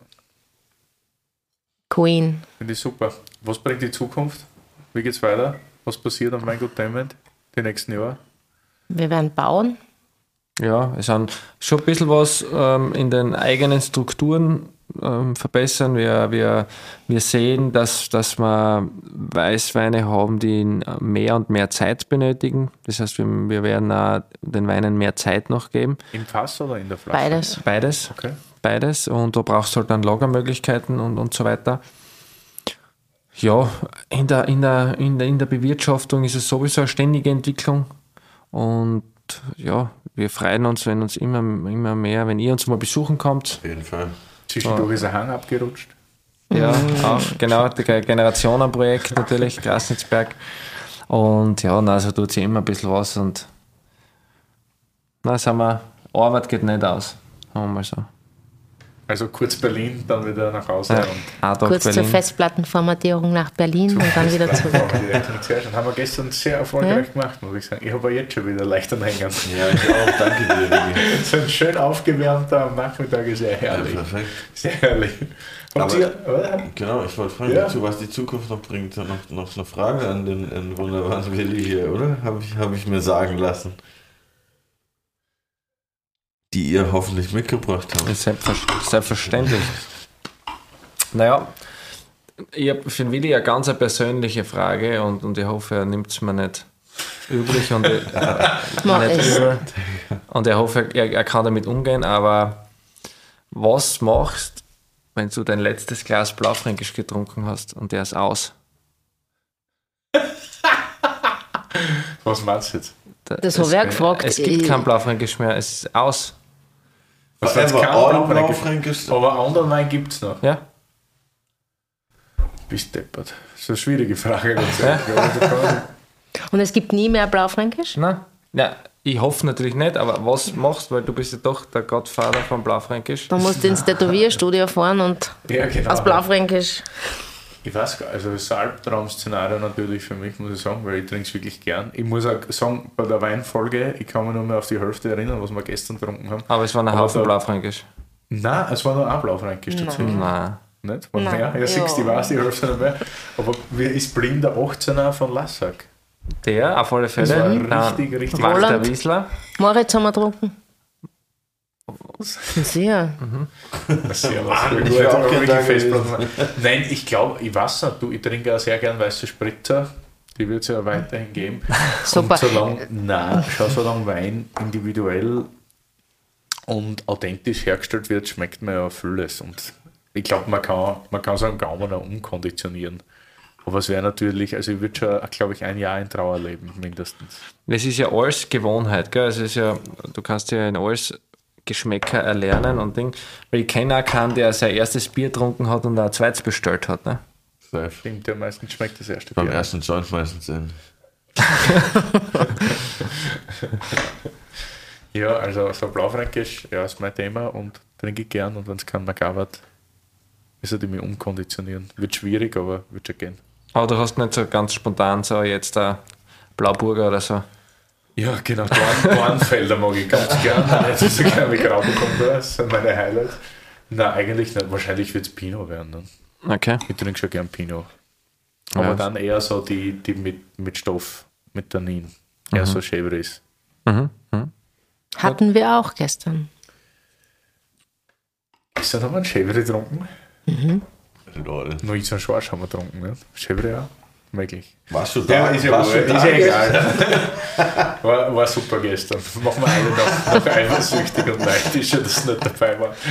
Queen. finde ich super. Was bringt die Zukunft? Wie geht's weiter? Was passiert am Weingut Dement die nächsten Jahre? Wir werden bauen. ja, es sind schon ein bisschen was ähm, in den eigenen Strukturen ähm, verbessern. Wir, wir, wir sehen, dass, dass wir Weißweine haben, die mehr und mehr Zeit benötigen. Das heißt, wir, wir werden auch den Weinen mehr Zeit noch geben. Im Fass oder in der Flasche? Beides. Beides. Okay. Beides. Und da brauchst du halt dann Lagermöglichkeiten und, und so weiter. Ja, in der, in, der, in, der, in der Bewirtschaftung ist es sowieso eine ständige Entwicklung und ja, wir freuen uns, wenn uns immer, immer mehr, wenn ihr uns mal besuchen kommt. Auf jeden Fall. Zwischendurch ist ein Hang abgerutscht. Ja, auch, genau, das Generationenprojekt natürlich, Grasnitzberg. Und ja, na, also tut sich immer ein bisschen was und na, sagen wir, Arbeit geht nicht aus, sagen wir mal so. Also kurz Berlin, dann wieder nach Hause. Ja, und ein Tag Kurz zur Berlin. Festplattenformatierung nach Berlin und dann wieder zurück. Sehr schön. Haben wir gestern sehr erfolgreich ja? gemacht, muss ich sagen. Ich habe ja jetzt schon wieder leicht an Hängern. Ja, ich auch. Danke dir, Vicky. So ein schön aufgewärmter am Nachmittag ist sehr herrlich. Ja, perfekt. Sehr herrlich. Aber, ihr, oder? Genau, ich wollte fragen, Ja. dazu, was die Zukunft noch bringt. Noch, noch eine Frage an den, den wunderbaren Willi hier, oder? Habe ich, hab ich mir sagen lassen. Die ihr hoffentlich mitgebracht habt. Selbstver- Selbstverständlich. Naja, ich habe für den Willi eine ganz eine persönliche Frage und, und ich hoffe, er nimmt es mir nicht üblich und, ich, Mach nicht es. übel. Und ich hoffe, er, er kann damit umgehen, aber was machst, wenn du dein letztes Glas Blaufränkisch getrunken hast und der ist aus? Was meinst du jetzt? Das habe ich auch gefragt. Es gibt Ich- kein Blaufränkisch mehr, es ist aus. Was Forever jetzt kein all Blaufränkisch. Blaufränkisch. Aber anderen Wein gibt es noch. Ja? Bist deppert. Das ist eine schwierige Frage. Ganz ehrlich. Aber du kannst- Und es gibt nie mehr Blaufränkisch? Nein? Ja, ich hoffe natürlich nicht, aber was machst du, weil du bist ja doch der Gottvater von Blaufränkisch. Dann musst du ins Tätowierstudio fahren und Ja, genau. aus Blaufränkisch. Ich weiß gar nicht, also das ist ein Albtraum-Szenario natürlich für mich, muss ich sagen, weil ich trinke es wirklich gern. Ich muss auch sagen, bei der Weinfolge, ich kann mich nur mehr auf die Hälfte erinnern, was wir gestern getrunken haben. Aber es war ein Aber Haufen da- Blaufränkisch. Nein, es war nur ein Blaufränkisch dazu. Nein. Nicht? War Nein. mehr? Ja, siehst du, ich Ja. weiß die Hälfte nicht mehr. Aber wie ist Blim der achtzehner von Lassack? Der, auf alle Fälle. Das war Dann richtig, richtig Walter Roland. Wiesler. Moritz haben wir getrunken. Sehr. Sehr Mann, was. ich Gut, wär auch aber gern wirklich da Festplatten. Nein, ich glaube, ich weiß nicht, du, ich trinke auch sehr gern weiße Spritzer. Die wird es ja weiterhin geben. Super. Und solange, nein, schau, solange Wein individuell und authentisch hergestellt wird, schmeckt man ja vieles. Und ich glaube, man kann, man kann so einen Gaumen auch umkonditionieren. Aber es wäre natürlich, also ich würde schon, glaube ich, ein Jahr in Trauer leben, mindestens. Es ist ja alles Gewohnheit, gell? Also es ist ja, du kannst ja in alles Geschmäcker erlernen und Ding. Weil ich kenne auch keinen, der sein erstes Bier getrunken hat und auch ein zweites bestellt hat. Ne? Safe. Stimmt, ja, meistens schmeckt das erste Beim Bier. ersten Joint meistens in. Ja, also so Blaufränkisch, ja, ist mein Thema und trinke ich gern und wenn es kein Magawat ist, halt mich umkonditionieren. Wird schwierig, aber wird schon gehen. Aber du hast nicht so ganz spontan so jetzt ein Blauburger oder so. Ja, genau, Dorn, Dornfelder mag ich ganz gern. Nicht so gerne wie Grauburgunder, das sind meine Highlights. Nein, eigentlich nicht. Wahrscheinlich wird es Pinot werden. Dann. Okay. Ich trinke schon gern Pinot. Aber Ja. dann eher so die, die mit, mit Stoff, mit Tannin. Eher so Chevrolet. Mhm. Mhm. Hatten wir auch gestern. Ist da noch mal ein Chevrolet getrunken? Lol. Nur ich so einen Schwarz haben wir getrunken, ne? Chevrolet auch? Möglich. Warst du da? Ja, ist ja, Warst wohl, du da ist ja gestern? egal. War, war super gestern. Machen wir alle noch, noch eifersüchtig und neidisch, dass es nicht dabei war.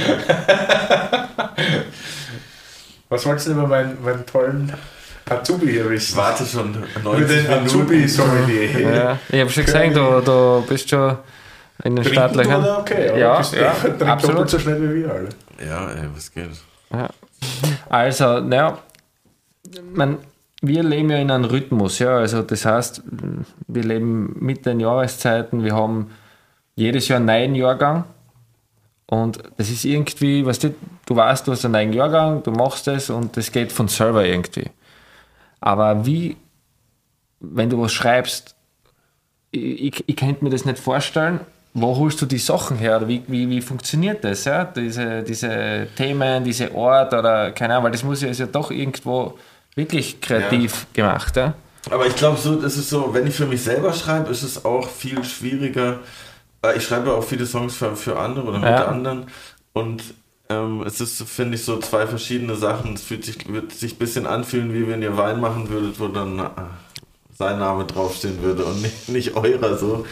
Was wolltest du über meinen, meinen tollen Azubi hier wissen? Warte schon Über neunzig den Minuten. Azubi-Sommelier. Ja, ich habe schon gesehen, du, du bist schon in den Trinken Startlöchern. oder okay? Aber Ja, bist du- ja, trinkt absolut. doppelt so schnell wie wir alle. Ja, ey, was geht? Ja. Also, naja, man, wir leben ja in einem Rhythmus, ja. Also das heißt, wir leben mit den Jahreszeiten, wir haben jedes Jahr einen neuen Jahrgang und das ist irgendwie, weißt du, du weißt, du hast einen neuen Jahrgang, du machst es und das geht von selber irgendwie. Aber wie, wenn du was schreibst, ich, ich, ich könnte mir das nicht vorstellen, wo holst du die Sachen her? Oder wie, wie, wie funktioniert das? Ja? Diese, diese Themen, diese Ort oder keine Ahnung, weil das muss ja, ist ja doch irgendwo wirklich kreativ gemacht. Ja? Aber ich glaube, so, das ist so, wenn ich für mich selber schreibe, ist es auch viel schwieriger. Äh, Ich schreibe auch viele Songs für, für andere oder mit Ja. anderen. Und ähm, es ist, finde ich, so zwei verschiedene Sachen. Es fühlt sich, wird sich ein bisschen anfühlen, wie wenn ihr Wein machen würdet, wo dann äh, sein Name draufstehen würde und nicht, nicht eurer so.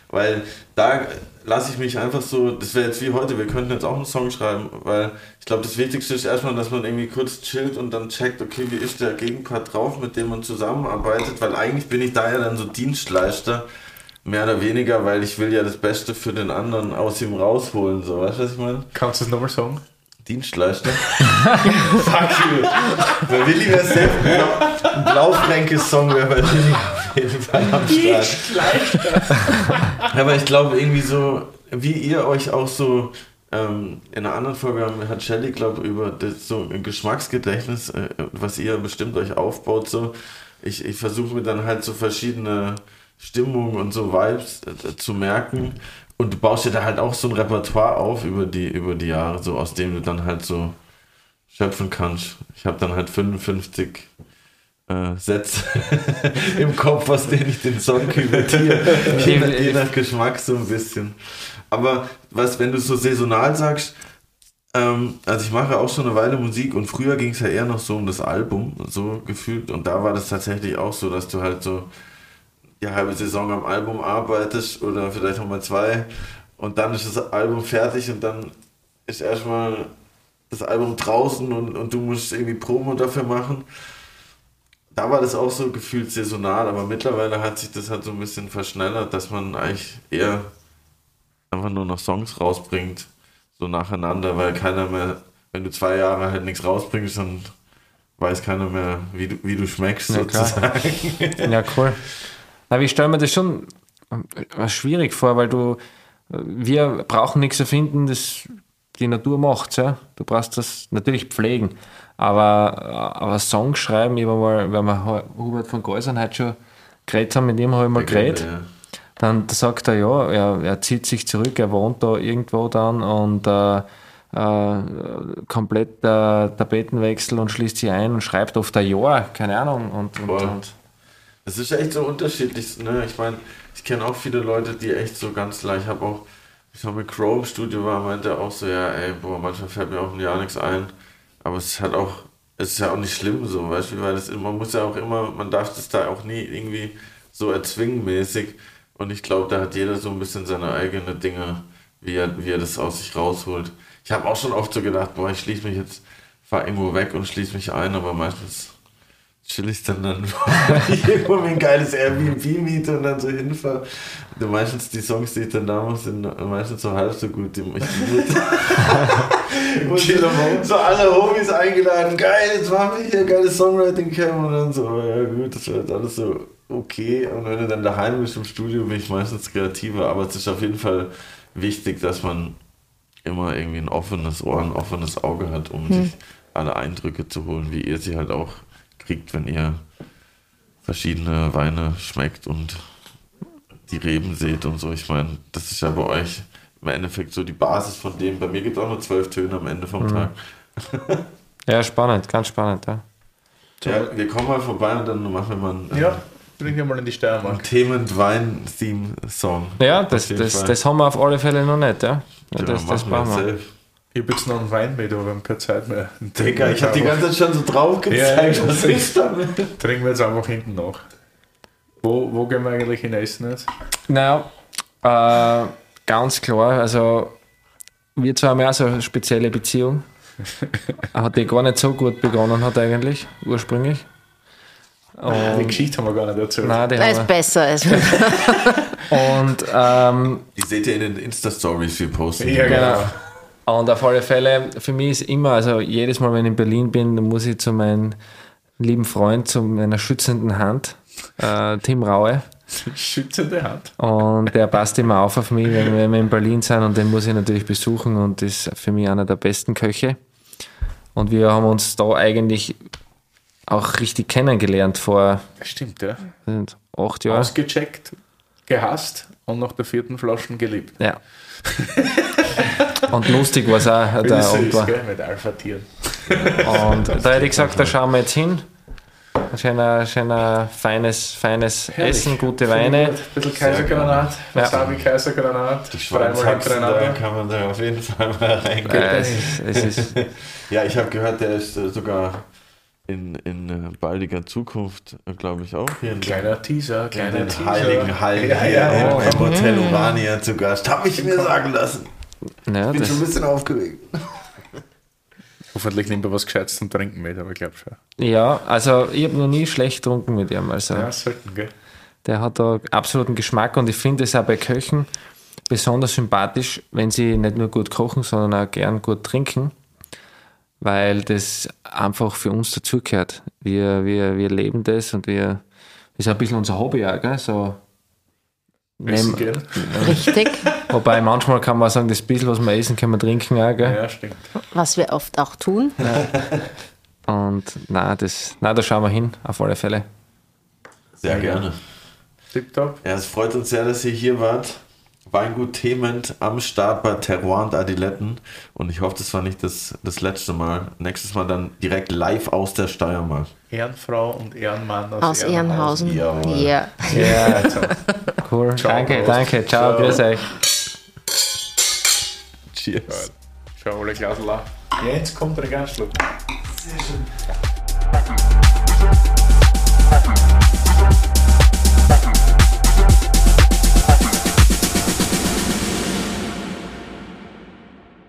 weil da lasse ich mich einfach so, das wäre jetzt wie heute, wir könnten jetzt auch einen Song schreiben, weil ich glaube, das Wichtigste ist erstmal, dass man irgendwie kurz chillt und dann checkt, okay, wie ist der Gegenpart drauf, mit dem man zusammenarbeitet, weil eigentlich bin ich da ja dann so Dienstleister, mehr oder weniger, weil ich will ja das Beste für den anderen aus ihm rausholen, so, weißt du, was ich meine? Kannst du das nochmal sagen? Dienstleister? Fuck you! Bei Willi wäre es safe ein Blaufränke-Song, wäre bei Willi auf jeden Fall am Start. Dienstleister! Aber ich glaube irgendwie so, wie ihr euch auch so ähm, in einer anderen Folge hat Shelly, glaube ich, über das so ein Geschmacksgedächtnis, äh, was ihr bestimmt euch aufbaut, so. Ich, ich versuche mir dann halt so verschiedene Stimmungen und so Vibes äh, zu merken. Und du baust dir da halt auch so ein Repertoire auf über die, über die Jahre, so aus dem du dann halt so schöpfen kannst. Ich habe dann halt fünfundfünfzig äh, Sätze im Kopf, aus denen ich den Song küvetiere. je, nach, je nach Geschmack so ein bisschen. Aber was, wenn du so saisonal sagst, ähm, also ich mache auch schon eine Weile Musik und früher ging es ja eher noch so um das Album, so gefühlt. Und da war das tatsächlich auch so, dass du halt so die halbe Saison am Album arbeitest oder vielleicht nochmal zwei und dann ist das Album fertig und dann ist erstmal das Album draußen und, und du musst irgendwie Promo dafür machen. Da war das auch so gefühlt saisonal, aber mittlerweile hat sich das halt so ein bisschen verschnellert, dass man eigentlich eher einfach nur noch Songs rausbringt, so nacheinander, weil keiner mehr, wenn du zwei Jahre halt nichts rausbringst, dann weiß keiner mehr, wie du, wie du schmeckst, ja, sozusagen. Klar. Ja, cool. Aber ich stelle mir das schon schwierig vor, weil du, wir brauchen nichts erfinden, das die Natur macht, ja. Du brauchst das natürlich pflegen, aber, aber Songs schreiben, ich habe mal, wenn wir Hubert von Geusern heute schon geredet haben, mit dem habe ich mal geredet, ja. Dann sagt er, ja, er, er zieht sich zurück, er wohnt da irgendwo dann und äh, äh, komplett äh, Tapetenwechsel und schließt sich ein und schreibt oft ein Jahr, keine Ahnung. Und, und, und das ist echt so unterschiedlich, ne? Ich meine, ich kenne auch viele Leute, die echt so ganz leicht, ich habe auch, ich habe mit Crow im Studio war, meinte er auch so, ja, ey, boah, manchmal fällt mir auch ein Jahr nichts ein, aber es ist halt auch, es ist ja auch nicht schlimm so, weißt du, weil das, man muss ja auch immer, man darf das da auch nie irgendwie so erzwingen mäßig und ich glaube, da hat jeder so ein bisschen seine eigenen Dinge, wie er, wie er das aus sich rausholt. Ich habe auch schon oft so gedacht, boah, ich schließe mich jetzt, fahre irgendwo weg und schließe mich ein, aber meistens chill ich dann dann irgendwo mir ein geiles Airbnb miete und dann so hinfahre. Meistens die Songs, die ich dann da mache, sind meistens so halb so gut. Die ich und so alle Homies eingeladen, geil, jetzt machen wir hier geiles Songwriting-Camp und dann so, ja gut, das wird alles so okay. Und wenn du dann daheim bist im Studio, bin ich meistens kreativer, aber es ist auf jeden Fall wichtig, dass man immer irgendwie ein offenes Ohr, ein offenes Auge hat, um hm. sich alle Eindrücke zu holen, wie ihr sie halt auch kriegt, wenn ihr verschiedene Weine schmeckt und die Reben seht und so. Ich meine, das ist ja bei euch im Endeffekt so die Basis von dem. Bei mir gibt es auch nur zwölf Töne am Ende vom mhm. Tag. Ja, spannend, ganz spannend. Ja. Ja, wir kommen mal vorbei und dann machen wir mal einen, ja, bringen wir mal in die Steiermark. Themen-Wein-Theme-Song. Ja, das, das, das haben wir auf alle Fälle noch nicht. Ja. Ja, ja, das das brauchen wir. Ich habe jetzt noch einen Wein mit, aber wir haben keine Zeit mehr. Digga, ich habe die ganze Zeit schon so drauf gezeigt. Ja, was ist damit? Trinken wir jetzt einfach hinten nach. Wo, wo gehen wir eigentlich hin essen jetzt? Naja, äh, ganz klar, also wir zwei haben ja auch so eine spezielle Beziehung. Hat die gar nicht so gut begonnen hat eigentlich, ursprünglich. Und die Geschichte haben wir gar nicht erzählt. Nein, die das ist besser. Als und ähm, die seht ihr in den Insta-Stories, wir posten. Ja, genau. Und auf alle Fälle, für mich ist immer, also jedes Mal, wenn ich in Berlin bin, dann muss ich zu meinem lieben Freund, zu meiner schützenden Hand, äh, Tim Raue. Schützende Hand. Und der passt immer auf auf mich, wenn wir, wenn wir in Berlin sind, und den muss ich natürlich besuchen und ist für mich einer der besten Köche. Und wir haben uns da eigentlich auch richtig kennengelernt vor Stimmt, ja. acht Jahren. Ausgecheckt, gehasst und nach der vierten Flasche geliebt. Ja. Und lustig war es auch. Der süß, war. Gell, mit Alpha-Tieren. Und da hätte ich gesagt, da schauen wir jetzt hin. Ein schöner, schöner feines, feines Essen, gute Weine. Ein bisschen Kaisergranat, Wasabi-Kaisergranat. Die Schweinshaxen, da kann man da auf jeden Fall mal reingehen. Äh, es ist, es ist ja, ich habe gehört, der ist sogar in, in baldiger Zukunft, glaube ich, auch hier in Kleiner Teaser, kleiner den Teaser. heiligen Hallen Ja, hier ja, ja. im im Hotel Urania zu Gast. Hab ich mir sagen lassen. Ja, Ich bin das, schon ein bisschen aufgeregt. Hoffentlich nimmt er was Gescheites zum Trinken mit, aber ich glaube schon. ja, also ich habe noch nie schlecht getrunken mit ihm. Also Ja, selten, gell? der hat da absoluten Geschmack und ich finde es auch bei Köchen besonders sympathisch, wenn sie nicht nur gut kochen, sondern auch gern gut trinken, weil das einfach für uns dazugehört. Wir, wir, wir leben das und wir, das ist ein bisschen unser Hobby auch, gell? So, Essen nehm, gehen. Richtig. wobei manchmal kann man sagen, das bisschen, was wir essen, können wir trinken auch, gell? Ja, stimmt. Was wir oft auch tun. Und nein, das, nein, da schauen wir hin, auf alle Fälle. Sehr gerne. Tipptopp. Ja, es freut uns sehr, dass ihr hier wart. Weingut Thement am Start bei Terroir und Adiletten. Und ich hoffe, das war nicht das, das letzte Mal. Nächstes Mal dann direkt live aus der Steiermark. Ehrenfrau und Ehrenmann aus, Aus Ehrenhausen. Jawohl. Ja. Ja, cool. Ciao, danke, Prost. danke. Ciao, Ciao. grüß euch. Cheers. Schau, alle Glasl an. Jetzt kommt der Gastschluck. Sehr schön. Thank you.